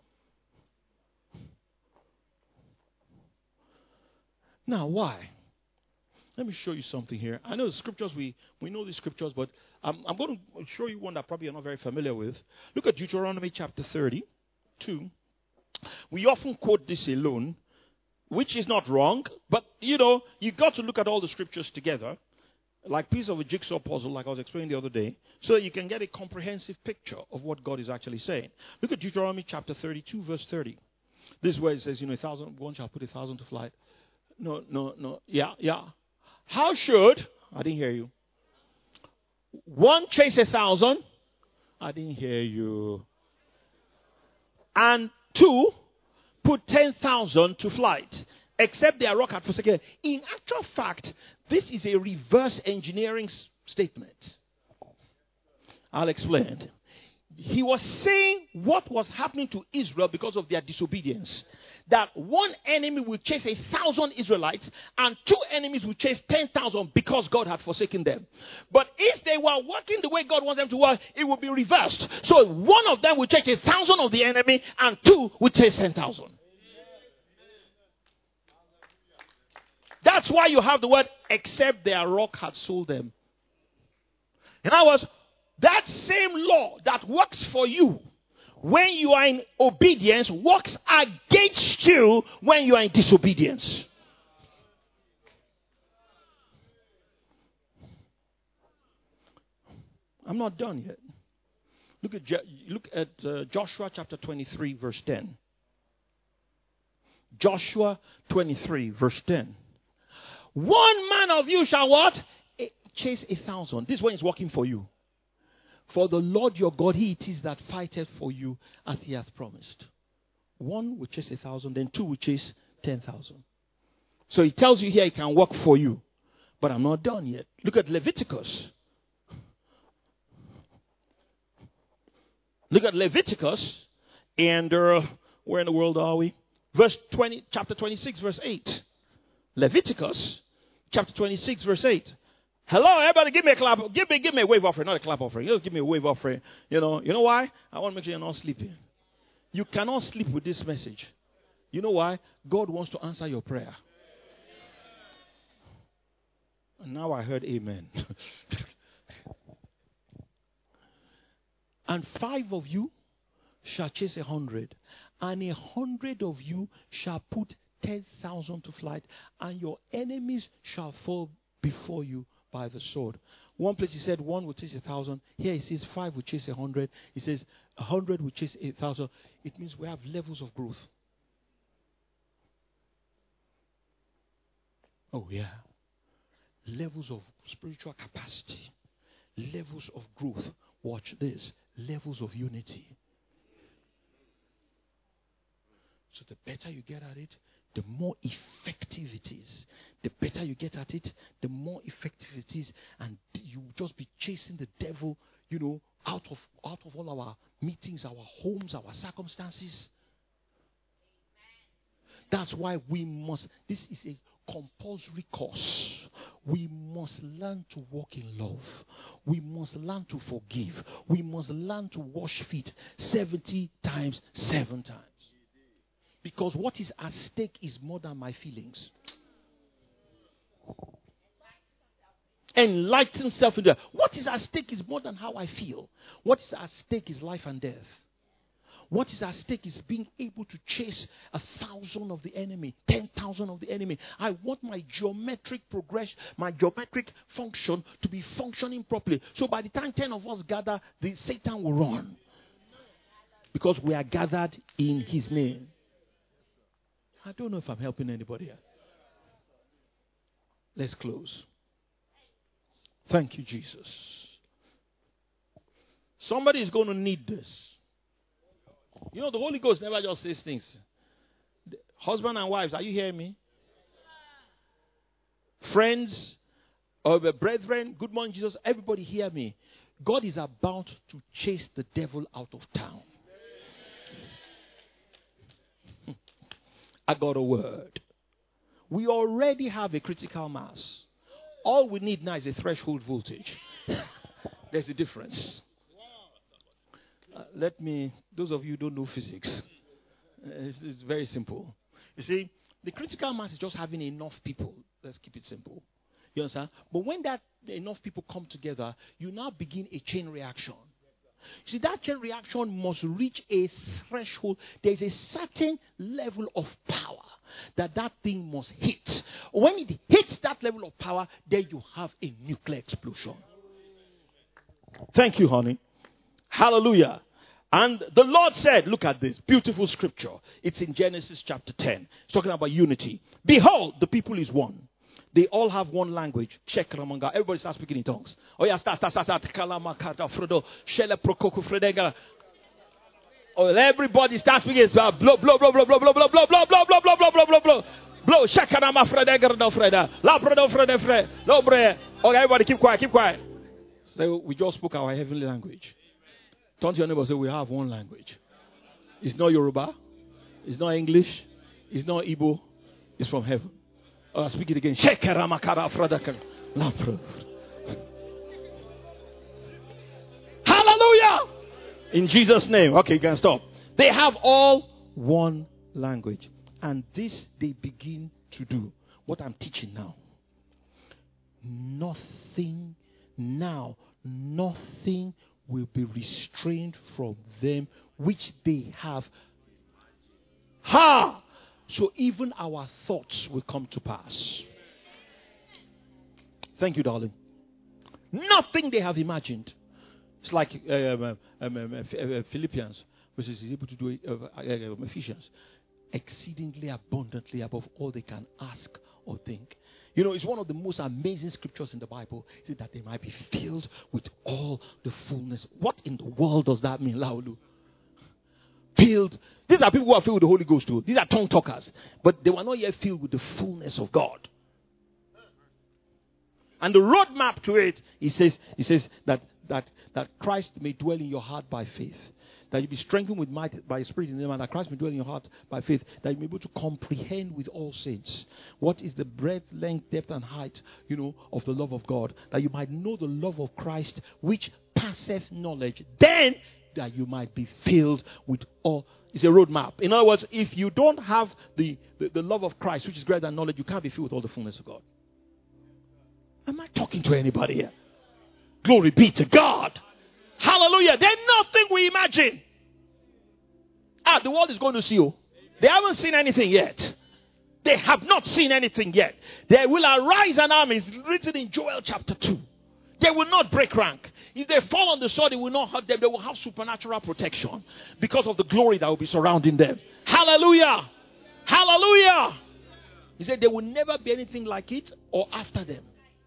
Now, why? Let me show you something here. I know the scriptures, we know the scriptures, but I'm going to show you one that probably you're not very familiar with. Look at Deuteronomy chapter 32. We often quote this alone, which is not wrong, but you got to look at all the scriptures together, like piece of a jigsaw puzzle, like I was explaining the other day, so that you can get a comprehensive picture of what God is actually saying. Look at Deuteronomy chapter 32, verse 30. This is where it says, 1,000 shall put 1,000 to flight. No. Yeah. How should, I didn't hear you. One chase 1,000. I didn't hear you. And two, put 10,000 to flight, except their rock had forsaken. In actual fact, this is a reverse engineering statement. I'll explain. He was saying what was happening to Israel because of their disobedience. That one enemy will chase 1,000 Israelites and two enemies will chase 10,000 because God had forsaken them. But if they were working the way God wants them to work, it would be reversed. So one of them will chase 1,000 of the enemy and two will chase 10,000. That's why you have the word, except their rock had sold them. In other words, that same law that works for you when you are in obedience works against you when you are in disobedience. I'm not done yet. Look at Joshua chapter 23, verse 10. Joshua 23, verse 10. One man of you shall what? Chase 1,000. This one is working for you. For the Lord your God, he it is that fighteth for you as he hath promised. One will chase 1,000, then two will chase 10,000. So he tells you here it can work for you. But I'm not done yet. Look at Leviticus. Look at Leviticus. And where in the world are we? Chapter 26, verse 8. Leviticus, chapter 26, verse 8. Hello, everybody, give me a clap. Give me a wave offering, not a clap offering. Just give me a wave offering. You know why? I want to make sure you're not sleeping. You cannot sleep with this message. You know why? God wants to answer your prayer. And now I heard amen. And 5 of you shall chase 100, and 100 of you shall put 10,000 to flight, and your enemies shall fall before you by the sword. One place he said 1 will chase 1,000. Here he says 5 will chase 100. He says 100 will chase 1,000. It means we have levels of growth. Oh yeah. Levels of spiritual capacity. Levels of growth. Watch this. Levels of unity. So the better you get at it, the more effective it is. The better you get at it, the more effective it is. And you just be chasing the devil, out of all our meetings, our homes, our circumstances. That's why this is a compulsory course. We must learn to walk in love. We must learn to forgive. We must learn to wash feet 70 times, 7 times. Because what is at stake is more than my feelings. Enlighten self-indulgence. What is at stake is more than how I feel. What is at stake is life and death. What is at stake is being able to chase 1,000 of the enemy, 10,000 of the enemy. I want my geometric progression, my geometric function to be functioning properly. So by the time 10 of us gather, the Satan will run. Because we are gathered in his name. I don't know if I'm helping anybody here. Let's close. Thank you, Jesus. Somebody is going to need this. You know, the Holy Ghost never just says things. Husband and wives, are you hearing me? Friends, or brethren, good morning, Jesus. Everybody hear me. God is about to chase the devil out of town. I got a word. We already have a critical mass. All we need now is a threshold voltage. There's a difference. Those of you who don't know physics, it's very simple. You see, the critical mass is just having enough people. Let's keep it simple. You understand? But when that enough people come together, you now begin a chain reaction. See, that chain reaction must reach a threshold. There's a certain level of power that thing must hit. When it hits that level of power, then you have a nuclear explosion. Thank you, honey. Hallelujah. And the Lord said, look at this beautiful scripture. It's in Genesis chapter 10. It's talking about unity. Behold, the people is one. They all have one language. Check Ramanga. Everybody start speaking in tongues. Oh yeah, start. Oh, everybody start speaking. Blow, blow, blow, blow, blow, blow, blow, blow, blow, blow, blow, blow, blow, blow, blow, blow, blow. Blow. Shakarama Fredega no Freda. La Fredo Frede Fre. Lobre. Okay, everybody keep quiet, keep quiet. So we just spoke our heavenly language. Turn to your neighbor and say, we have one language. It's not Yoruba. It's not English. It's not Igbo. It's from heaven. I'll speak it again. Hallelujah! In Jesus' name. Okay, you can stop. They have all one language. And this they begin to do. What I'm teaching now. Nothing will be restrained from them which they have. Ha! So even our thoughts will come to pass. Thank you, darling. Nothing they have imagined. It's like Philippians, which is able to do Ephesians. Exceedingly abundantly above all they can ask or think. You know, it's one of the most amazing scriptures in the Bible. Is that they might be filled with all the fullness. What in the world does that mean, Laulu? Filled. These are people who are filled with the Holy Ghost too. These are tongue talkers. But they were not yet filled with the fullness of God. And the roadmap to it, he says that Christ may dwell in your heart by faith. That you be strengthened with might by Spirit in the man, that Christ may dwell in your heart by faith, that you may be able to comprehend with all saints what is the breadth, length, depth, and height, of the love of God, that you might know the love of Christ, which passeth knowledge. Then that you might be filled with all. It's a roadmap. In other words, if you don't have the love of Christ, which is greater than knowledge, you can't be filled with all the fullness of God. Am I talking to anybody here? Glory be to God. Hallelujah. There's nothing we imagine. The world is going to see you. They haven't seen anything yet. They have not seen anything yet. There will arise an army. It's written in Joel chapter 2. They will not break rank. If they fall on the sword, it will not hurt them. They will have supernatural protection because of the glory that will be surrounding them. Hallelujah. Hallelujah. He said there will never be anything like it or after them.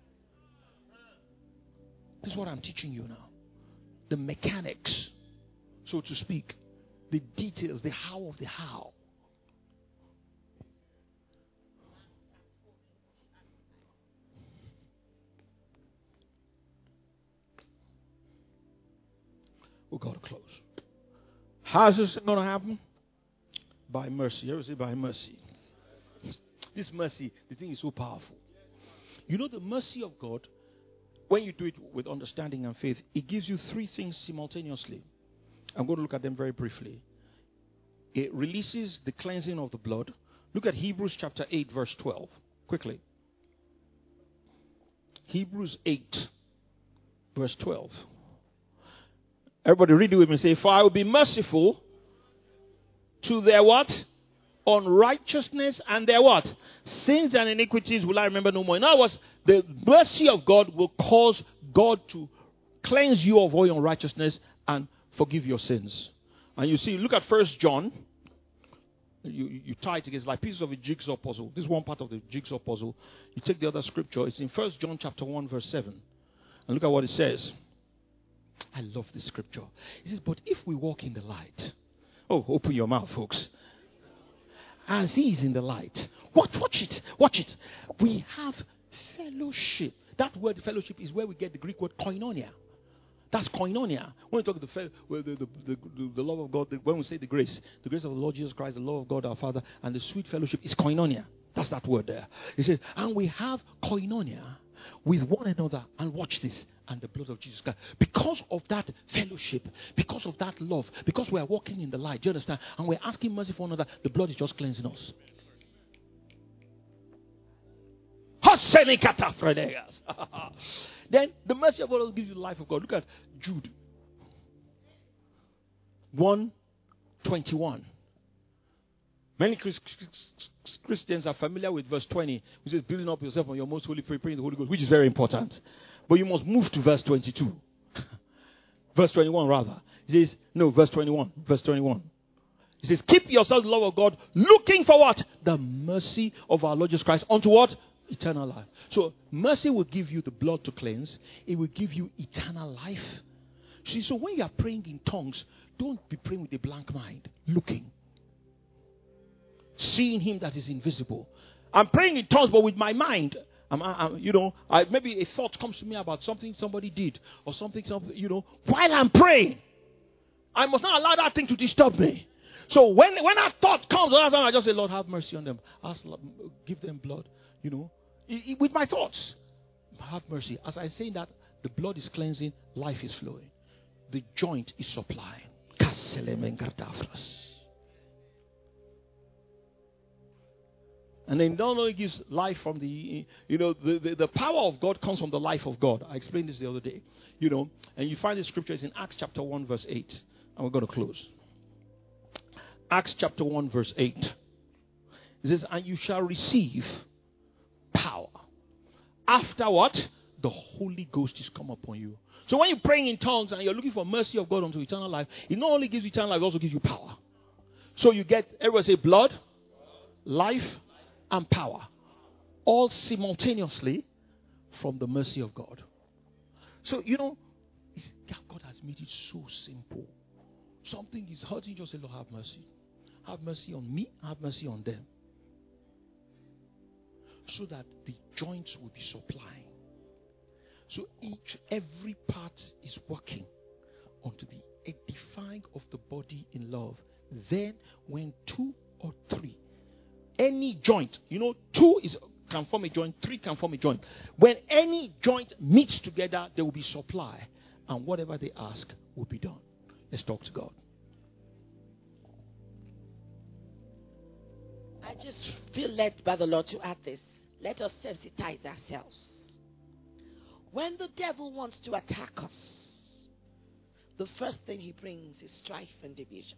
This is what I'm teaching you now. The mechanics, so to speak. The details, the how of the how. We've got to close. How's this going to happen? By mercy. Everybody say by mercy. This mercy, the thing is so powerful. You know the mercy of God, when you do it with understanding and faith, it gives you three things simultaneously. I'm going to look at them very briefly. It releases the cleansing of the blood. Look at Hebrews chapter 8 verse 12. Quickly. Hebrews 8 verse 12. Everybody read it with me. Say, for I will be merciful to their what? Unrighteousness, and their what? Sins and iniquities will I remember no more. In other words, the mercy of God will cause God to cleanse you of all your unrighteousness and forgive your sins. And you see, look at 1 John. You tie it together. It's like pieces of a jigsaw puzzle. This is one part of the jigsaw puzzle. You take the other scripture. It's in 1 John chapter 1 verse 7. And look at what it says. I love this scripture. It says, but if we walk in the light. Oh, open your mouth, folks. As he is in the light. Watch it. We have fellowship. That word fellowship is where we get the Greek word koinonia. That's koinonia. When we talk the love of God, when we say the grace of the Lord Jesus Christ, the love of God our Father, and the sweet fellowship is koinonia. That's that word there. It says, and we have koinonia with one another, and watch this, and the blood of Jesus Christ. Because of that fellowship, because of that love, because we are walking in the light, do you understand? And we're asking mercy for one another, the blood is just cleansing us. Then the mercy of God will give you the life of God. Look at Jude 1:21. Many Christians are familiar with verse 20, which is building up yourself on your most holy faith, praying the Holy Ghost, which is very important. But you must move to verse 22. Verse 21 rather. It says, no, verse 21. Verse 21. It says, keep yourself the love of God, looking for what? The mercy of our Lord Jesus Christ unto what? Eternal life. So mercy will give you the blood to cleanse. It will give you eternal life. See, so when you are praying in tongues, don't be praying with a blank mind. Looking. Seeing him that is invisible. I'm praying in tongues, but with my mind. Maybe a thought comes to me about something somebody did. Or something, while I'm praying. I must not allow that thing to disturb me. So when that thought comes, I just say, Lord, have mercy on them. Give them blood. With my thoughts, have mercy. As I say that, the blood is cleansing, life is flowing. The joint is supplying. And then not only gives life from the power of God comes from the life of God. I explained this the other day. And you find the scriptures in Acts chapter 1 verse 8. And we're going to close. Acts chapter 1 verse 8. It says, and you shall receive power. After what? The Holy Ghost is come upon you. So when you're praying in tongues and you're looking for mercy of God unto eternal life, it not only gives you eternal life, it also gives you power. So you get, everyone say blood, life, and power. All simultaneously from the mercy of God. So, God has made it so simple. Something is hurting, just say, Lord, have mercy. Have mercy on me, have mercy on them. So that the joints will be supplying. So every part is working unto the edifying of the body in love. Then when 2 or 3, any joint, 2 can form a joint, 3 can form a joint. When any joint meets together, there will be supply. And whatever they ask will be done. Let's talk to God. I just feel led by the Lord to add this. Let us sensitize ourselves. When the devil wants to attack us, the first thing he brings is strife and division.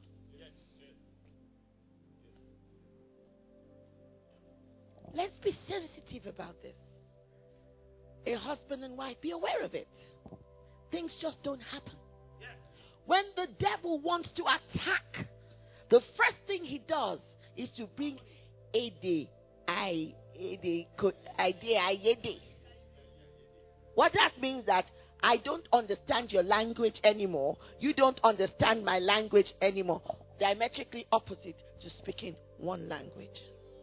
Let's be sensitive about this. A husband and wife, be aware of it. Things just don't happen. When the devil wants to attack, the first thing he does is to bring what that means that I don't understand your language anymore. You don't understand my language anymore. Diametrically opposite to speaking one language.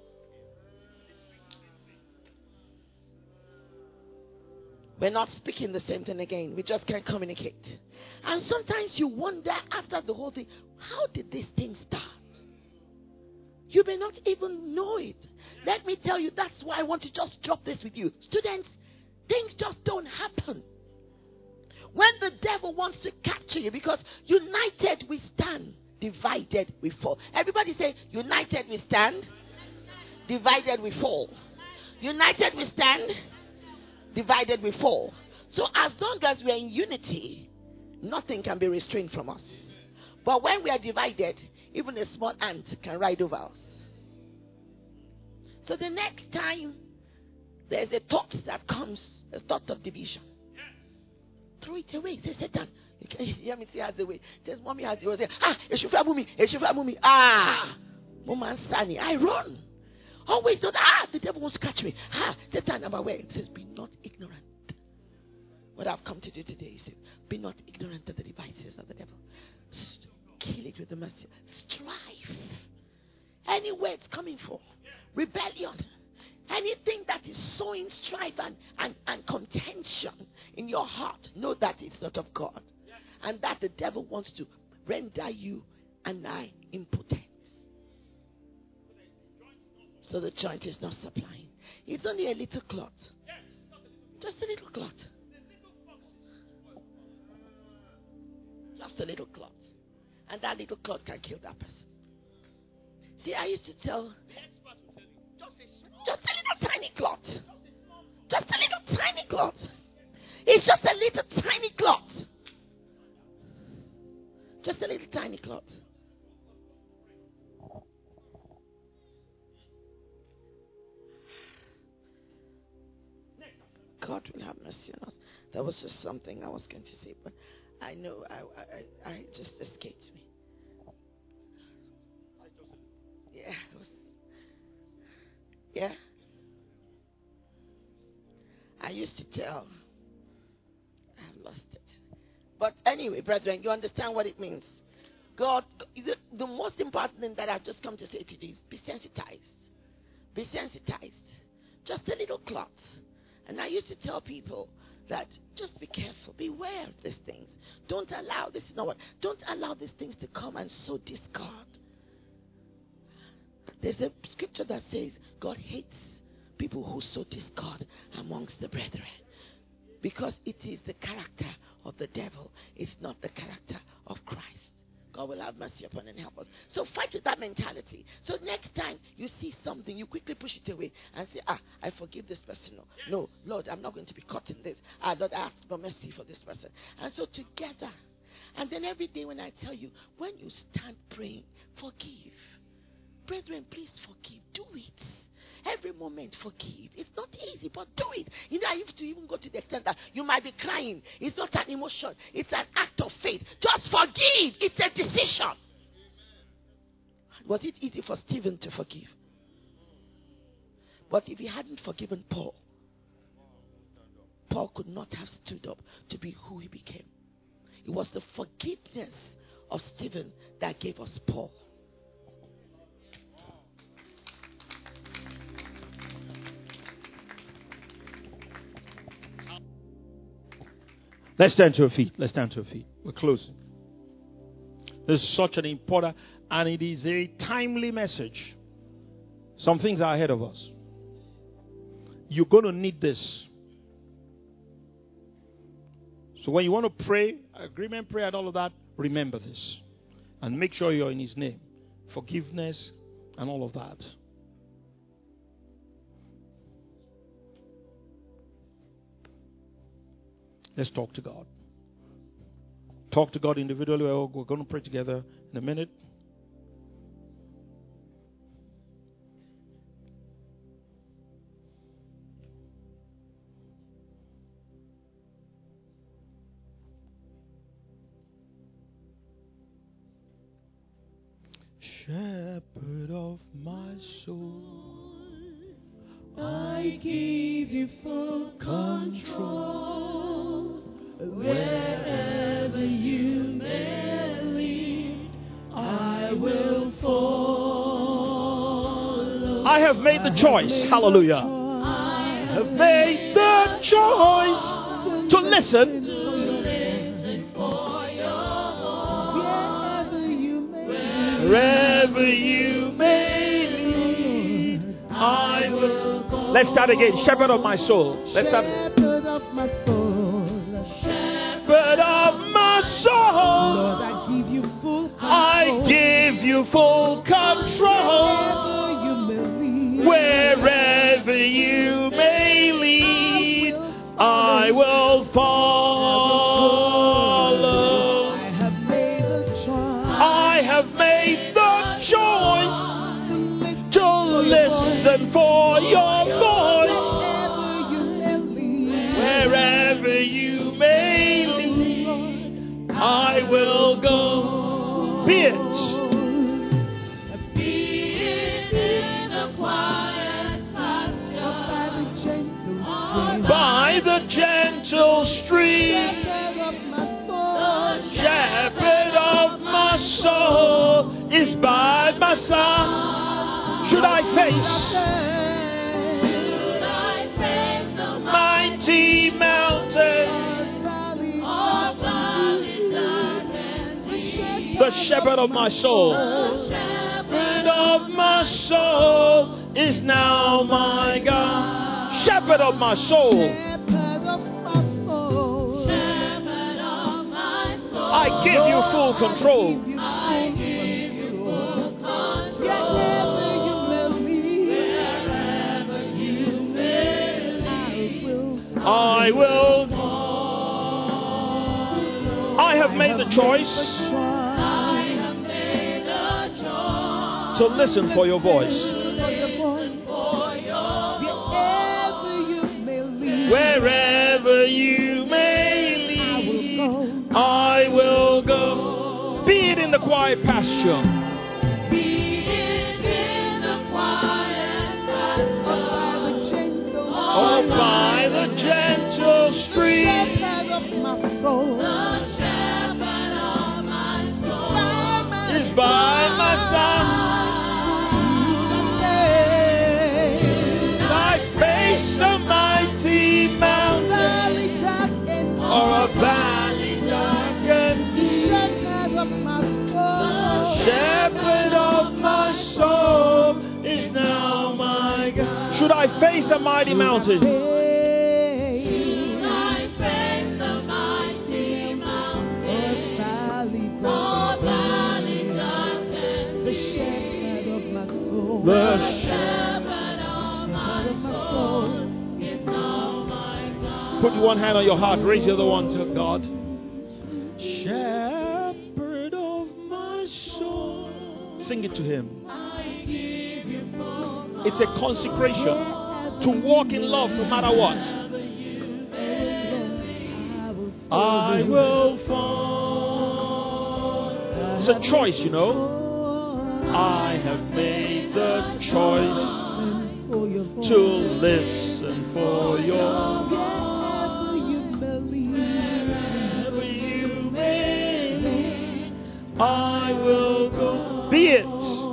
We're not speaking the same thing again. We just can't communicate. And sometimes you wonder after the whole thing, how did this thing start? You may not even know it. Let me tell you, that's why I want to just drop this with you. Students, things just don't happen. When the devil wants to capture you, because united we stand, divided we fall. Everybody say, united we stand, divided we fall. United we stand, divided we fall. So as long as we are in unity, nothing can be restrained from us. But when we are divided, even a small ant can ride over us. So the next time there's a thought that comes, a thought of division, throw it away. Say, Satan, you can hear me say has the way. Says, Mommy has the way. Say, me. Woman Sani, I run. Always thought, the devil wants to catch me. Satan, I'm aware. It says, be not ignorant. What I've come to do today is, be not ignorant of the devices of the devil. Kill it with the mercy. Strife. Anywhere it's coming from. Rebellion. Anything that is sowing strife and contention in your heart, know that it's not of God. And that the devil wants to render you and I impotent. So the joint is not supplying. It's only a little clot. Just a little clot. Just a little clot. And that little clot can kill that person. See, I used to tell, just a little tiny clot. Just a little tiny clot. It's just a little tiny clot. Just a little tiny clot. God will have mercy on us. That was just something I was going to say, but I know I just escaped me. Yeah. I used to tell. I've lost it. But anyway, brethren, you understand what it means. God, the most important thing that I've just come to say to you is be sensitized. Be sensitized. Just a little clot. And I used to tell people that just be careful, beware of these things. Don't allow these things to come and sow discord. There's a scripture that says God hates people who sow discord amongst the brethren, because it is the character of the devil. It's not the character of Christ. God will have mercy upon and help us. So fight with that mentality. So next time you see something, you quickly push it away and say, I forgive this person. No, Lord, I'm not going to be caught in this. Lord, I ask for mercy for this person. And so together, and then every day when I tell you, when you stand praying, forgive. Brethren, please forgive. Do it. Every moment, forgive. It's not easy, but do it. You know, I have to even go to the extent that you might be crying. It's not an emotion. It's an act of faith. Just forgive. It's a decision. Was it easy for Stephen to forgive? But if he hadn't forgiven Paul, Paul could not have stood up to be who he became. It was the forgiveness of Stephen that gave us Paul. Let's stand to our feet. We're closing. This is such an important, and it is a timely message. Some things are ahead of us. You're going to need this. So when you want to pray, agreement prayer and all of that, remember this. And make sure you're in His name. Forgiveness and all of that. Let's talk to God. Talk to God individually. We're going to pray together in a minute. Shepherd of my soul, I give you full control. Wherever you may lead, I will follow. I have made the choice. Hallelujah. I have made the choice to listen. For your voice. Wherever you may lead, I will go. Let's start again. Shepherd of my soul. Let's start. Shepherd of my soul. Shepherd of my soul. Lord, I give you full control. I give you full control. Wherever you may lead, I will follow. I have made the choice. I have made the Wherever you may lead, I will go. Be it. By the gentle stream, the shepherd of my soul is by my side. Should I face the mighty mountain, the shepherd of my soul, the shepherd of my soul is now my God. Shepherd of my soul, I give you full control. I will. I have made the choice to listen for your voice. Wherever you may lead, I will go. Be it in the quiet pasture. Be it in the quiet pasture. Or by the gentle stream. The shepherd of my soul is by my side. I face a mighty mountain or a valley darkened. Shepherd of my soul is now my God. Should I face a mighty mountain? Should I face a mighty mountain or valley darkened? The shepherd of my soul. The shepherd of my soul is now my God. Put one hand on your heart, raise the other one to God. Shepherd of my soul. Sing it to him. It's a consecration to walk in love no matter what. I will fall. It's a choice, you know. I have made the choice to listen for your wherever you may lead, I will go. Be it.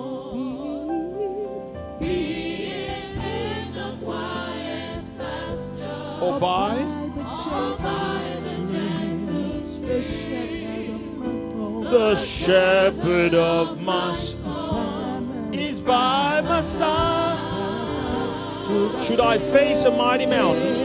Or by the shepherd of my soul is by my side. Should I face a mighty mountain?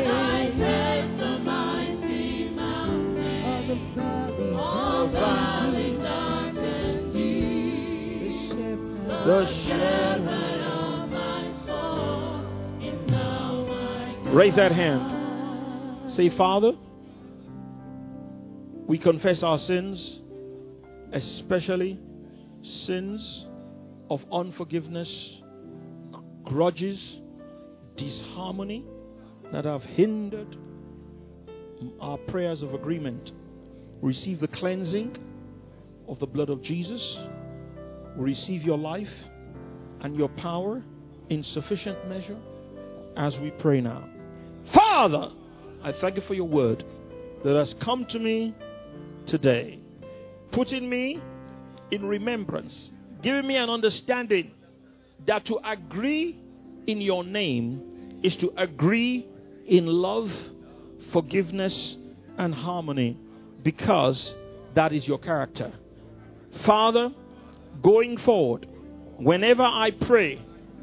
The shepherd of my soul is now my God. Raise that hand. Say, Father, we confess our sins, especially sins of unforgiveness, grudges, disharmony that have hindered our prayers of agreement. Receive the cleansing of the blood of Jesus. Receive your life and your power in sufficient measure as we pray now. Father, I thank you for your word that has come to me today, putting me in remembrance, giving me an understanding that to agree in your name is to agree in love, forgiveness, and harmony, because that is your character. Father, going forward, whenever I pray,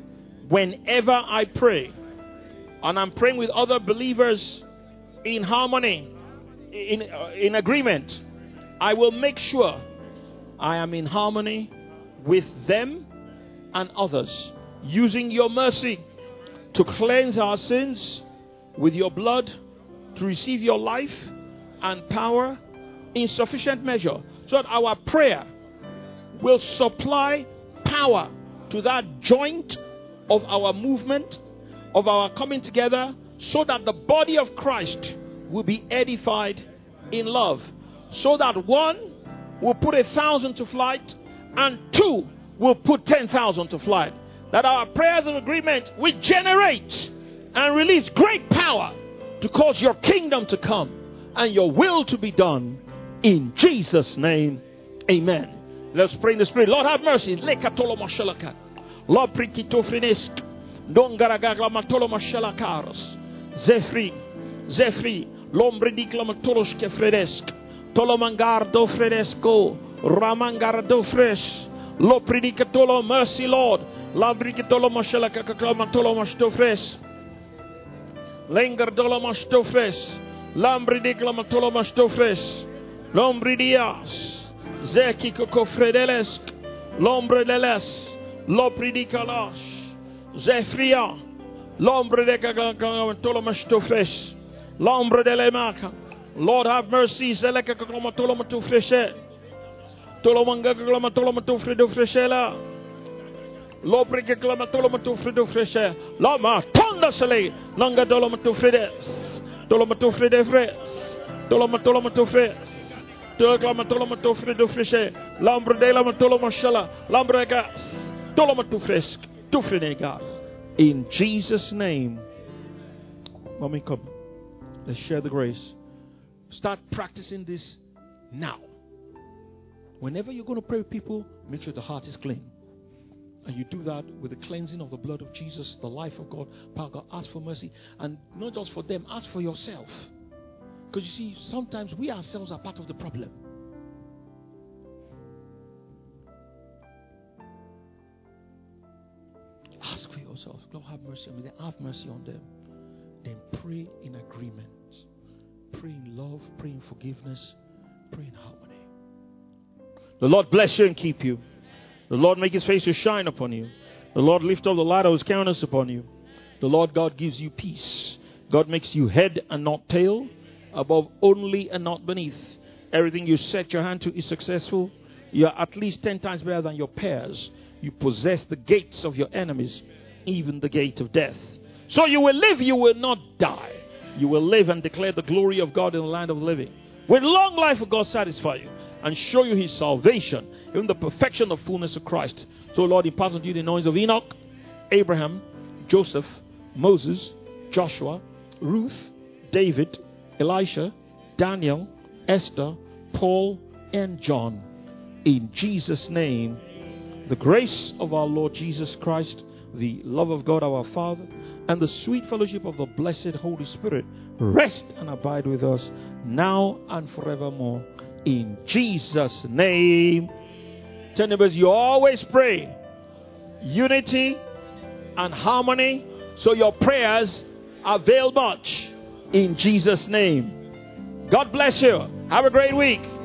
and I'm praying with other believers in harmony, in agreement, I will make sure I am in harmony with them and others, using your mercy to cleanse our sins with your blood, to receive your life and power in sufficient measure, so that our prayer will supply power to that joint of our movement, of our coming together, so that the body of Christ will be edified in love, so that 1 will put 1,000 to flight and 2 will put 10,000 to flight. That our prayers of agreement will generate and release great power to cause your kingdom to come and your will to be done in Jesus' name. Amen. Let's pray in the Spirit. Lord, have mercy. Lord, prikitofrenesk. Dongaragaglamatolomashalakaros. Zefri. Lombrediclamatolos kefredesk. Tolomangardo fredesco. Ramangardo fresh. Lo predicatolo mercy, Lord. Labricatolo mashalakakalamatolo mastofres. Lengardolo mastofres. Lambridiclamatolo mastofres. Lombridias. Zeki kokofredelesk. Lombredeles. Lopridicalash. Zefria. Lombredecalamatolo mastofres. Lombredelemaca. Lord, have mercy. Zelekakalamatolo matofreshe. Tolomangaglamatolomatofredofreshela. Lobricaclamatolomatofredofreshe. Lama tondasele. Langadolomatofredes. Tolomatofredefres. Tolomatolomatofres. Tolomatolomatofredofreshe. Lambredelamatolomashala. Lambregas. Tolomatofresk. Tufrenega. In Jesus' name. Mommy, come. Let's share the grace. Start practicing this now. Whenever you're going to pray with people, make sure the heart is clean. And you do that with the cleansing of the blood of Jesus, the life of God, power of God. Ask for mercy. And not just for them, ask for yourself. Because you see, sometimes we ourselves are part of the problem. Ask for yourself. Lord, have mercy on me. Then have mercy on them. Then pray in agreement. Pray in love. Pray in forgiveness. Pray in harmony. The Lord bless you and keep you. The Lord make his face to shine upon you. The Lord lift up the light of his countenance upon you. The Lord God gives you peace. God makes you head and not tail, above only and not beneath. Everything you set your hand to is successful. You are at least 10 times better than your peers. You possess the gates of your enemies, even the gate of death. So you will live, you will not die. You will live and declare the glory of God in the land of the living. With long life will God satisfy you and show you his salvation, even the perfection of fullness of Christ. So Lord, impart unto you the anointing of Enoch, Abraham, Joseph, Moses, Joshua, Ruth, David, Elisha, Daniel, Esther, Paul, and John. In Jesus' name, the grace of our Lord Jesus Christ, the love of God our Father, and the sweet fellowship of the blessed Holy Spirit rest and abide with us now and forevermore. In Jesus' name. Tell neighbors, you always pray unity and harmony, so your prayers avail much. In Jesus' name. God bless you. Have a great week.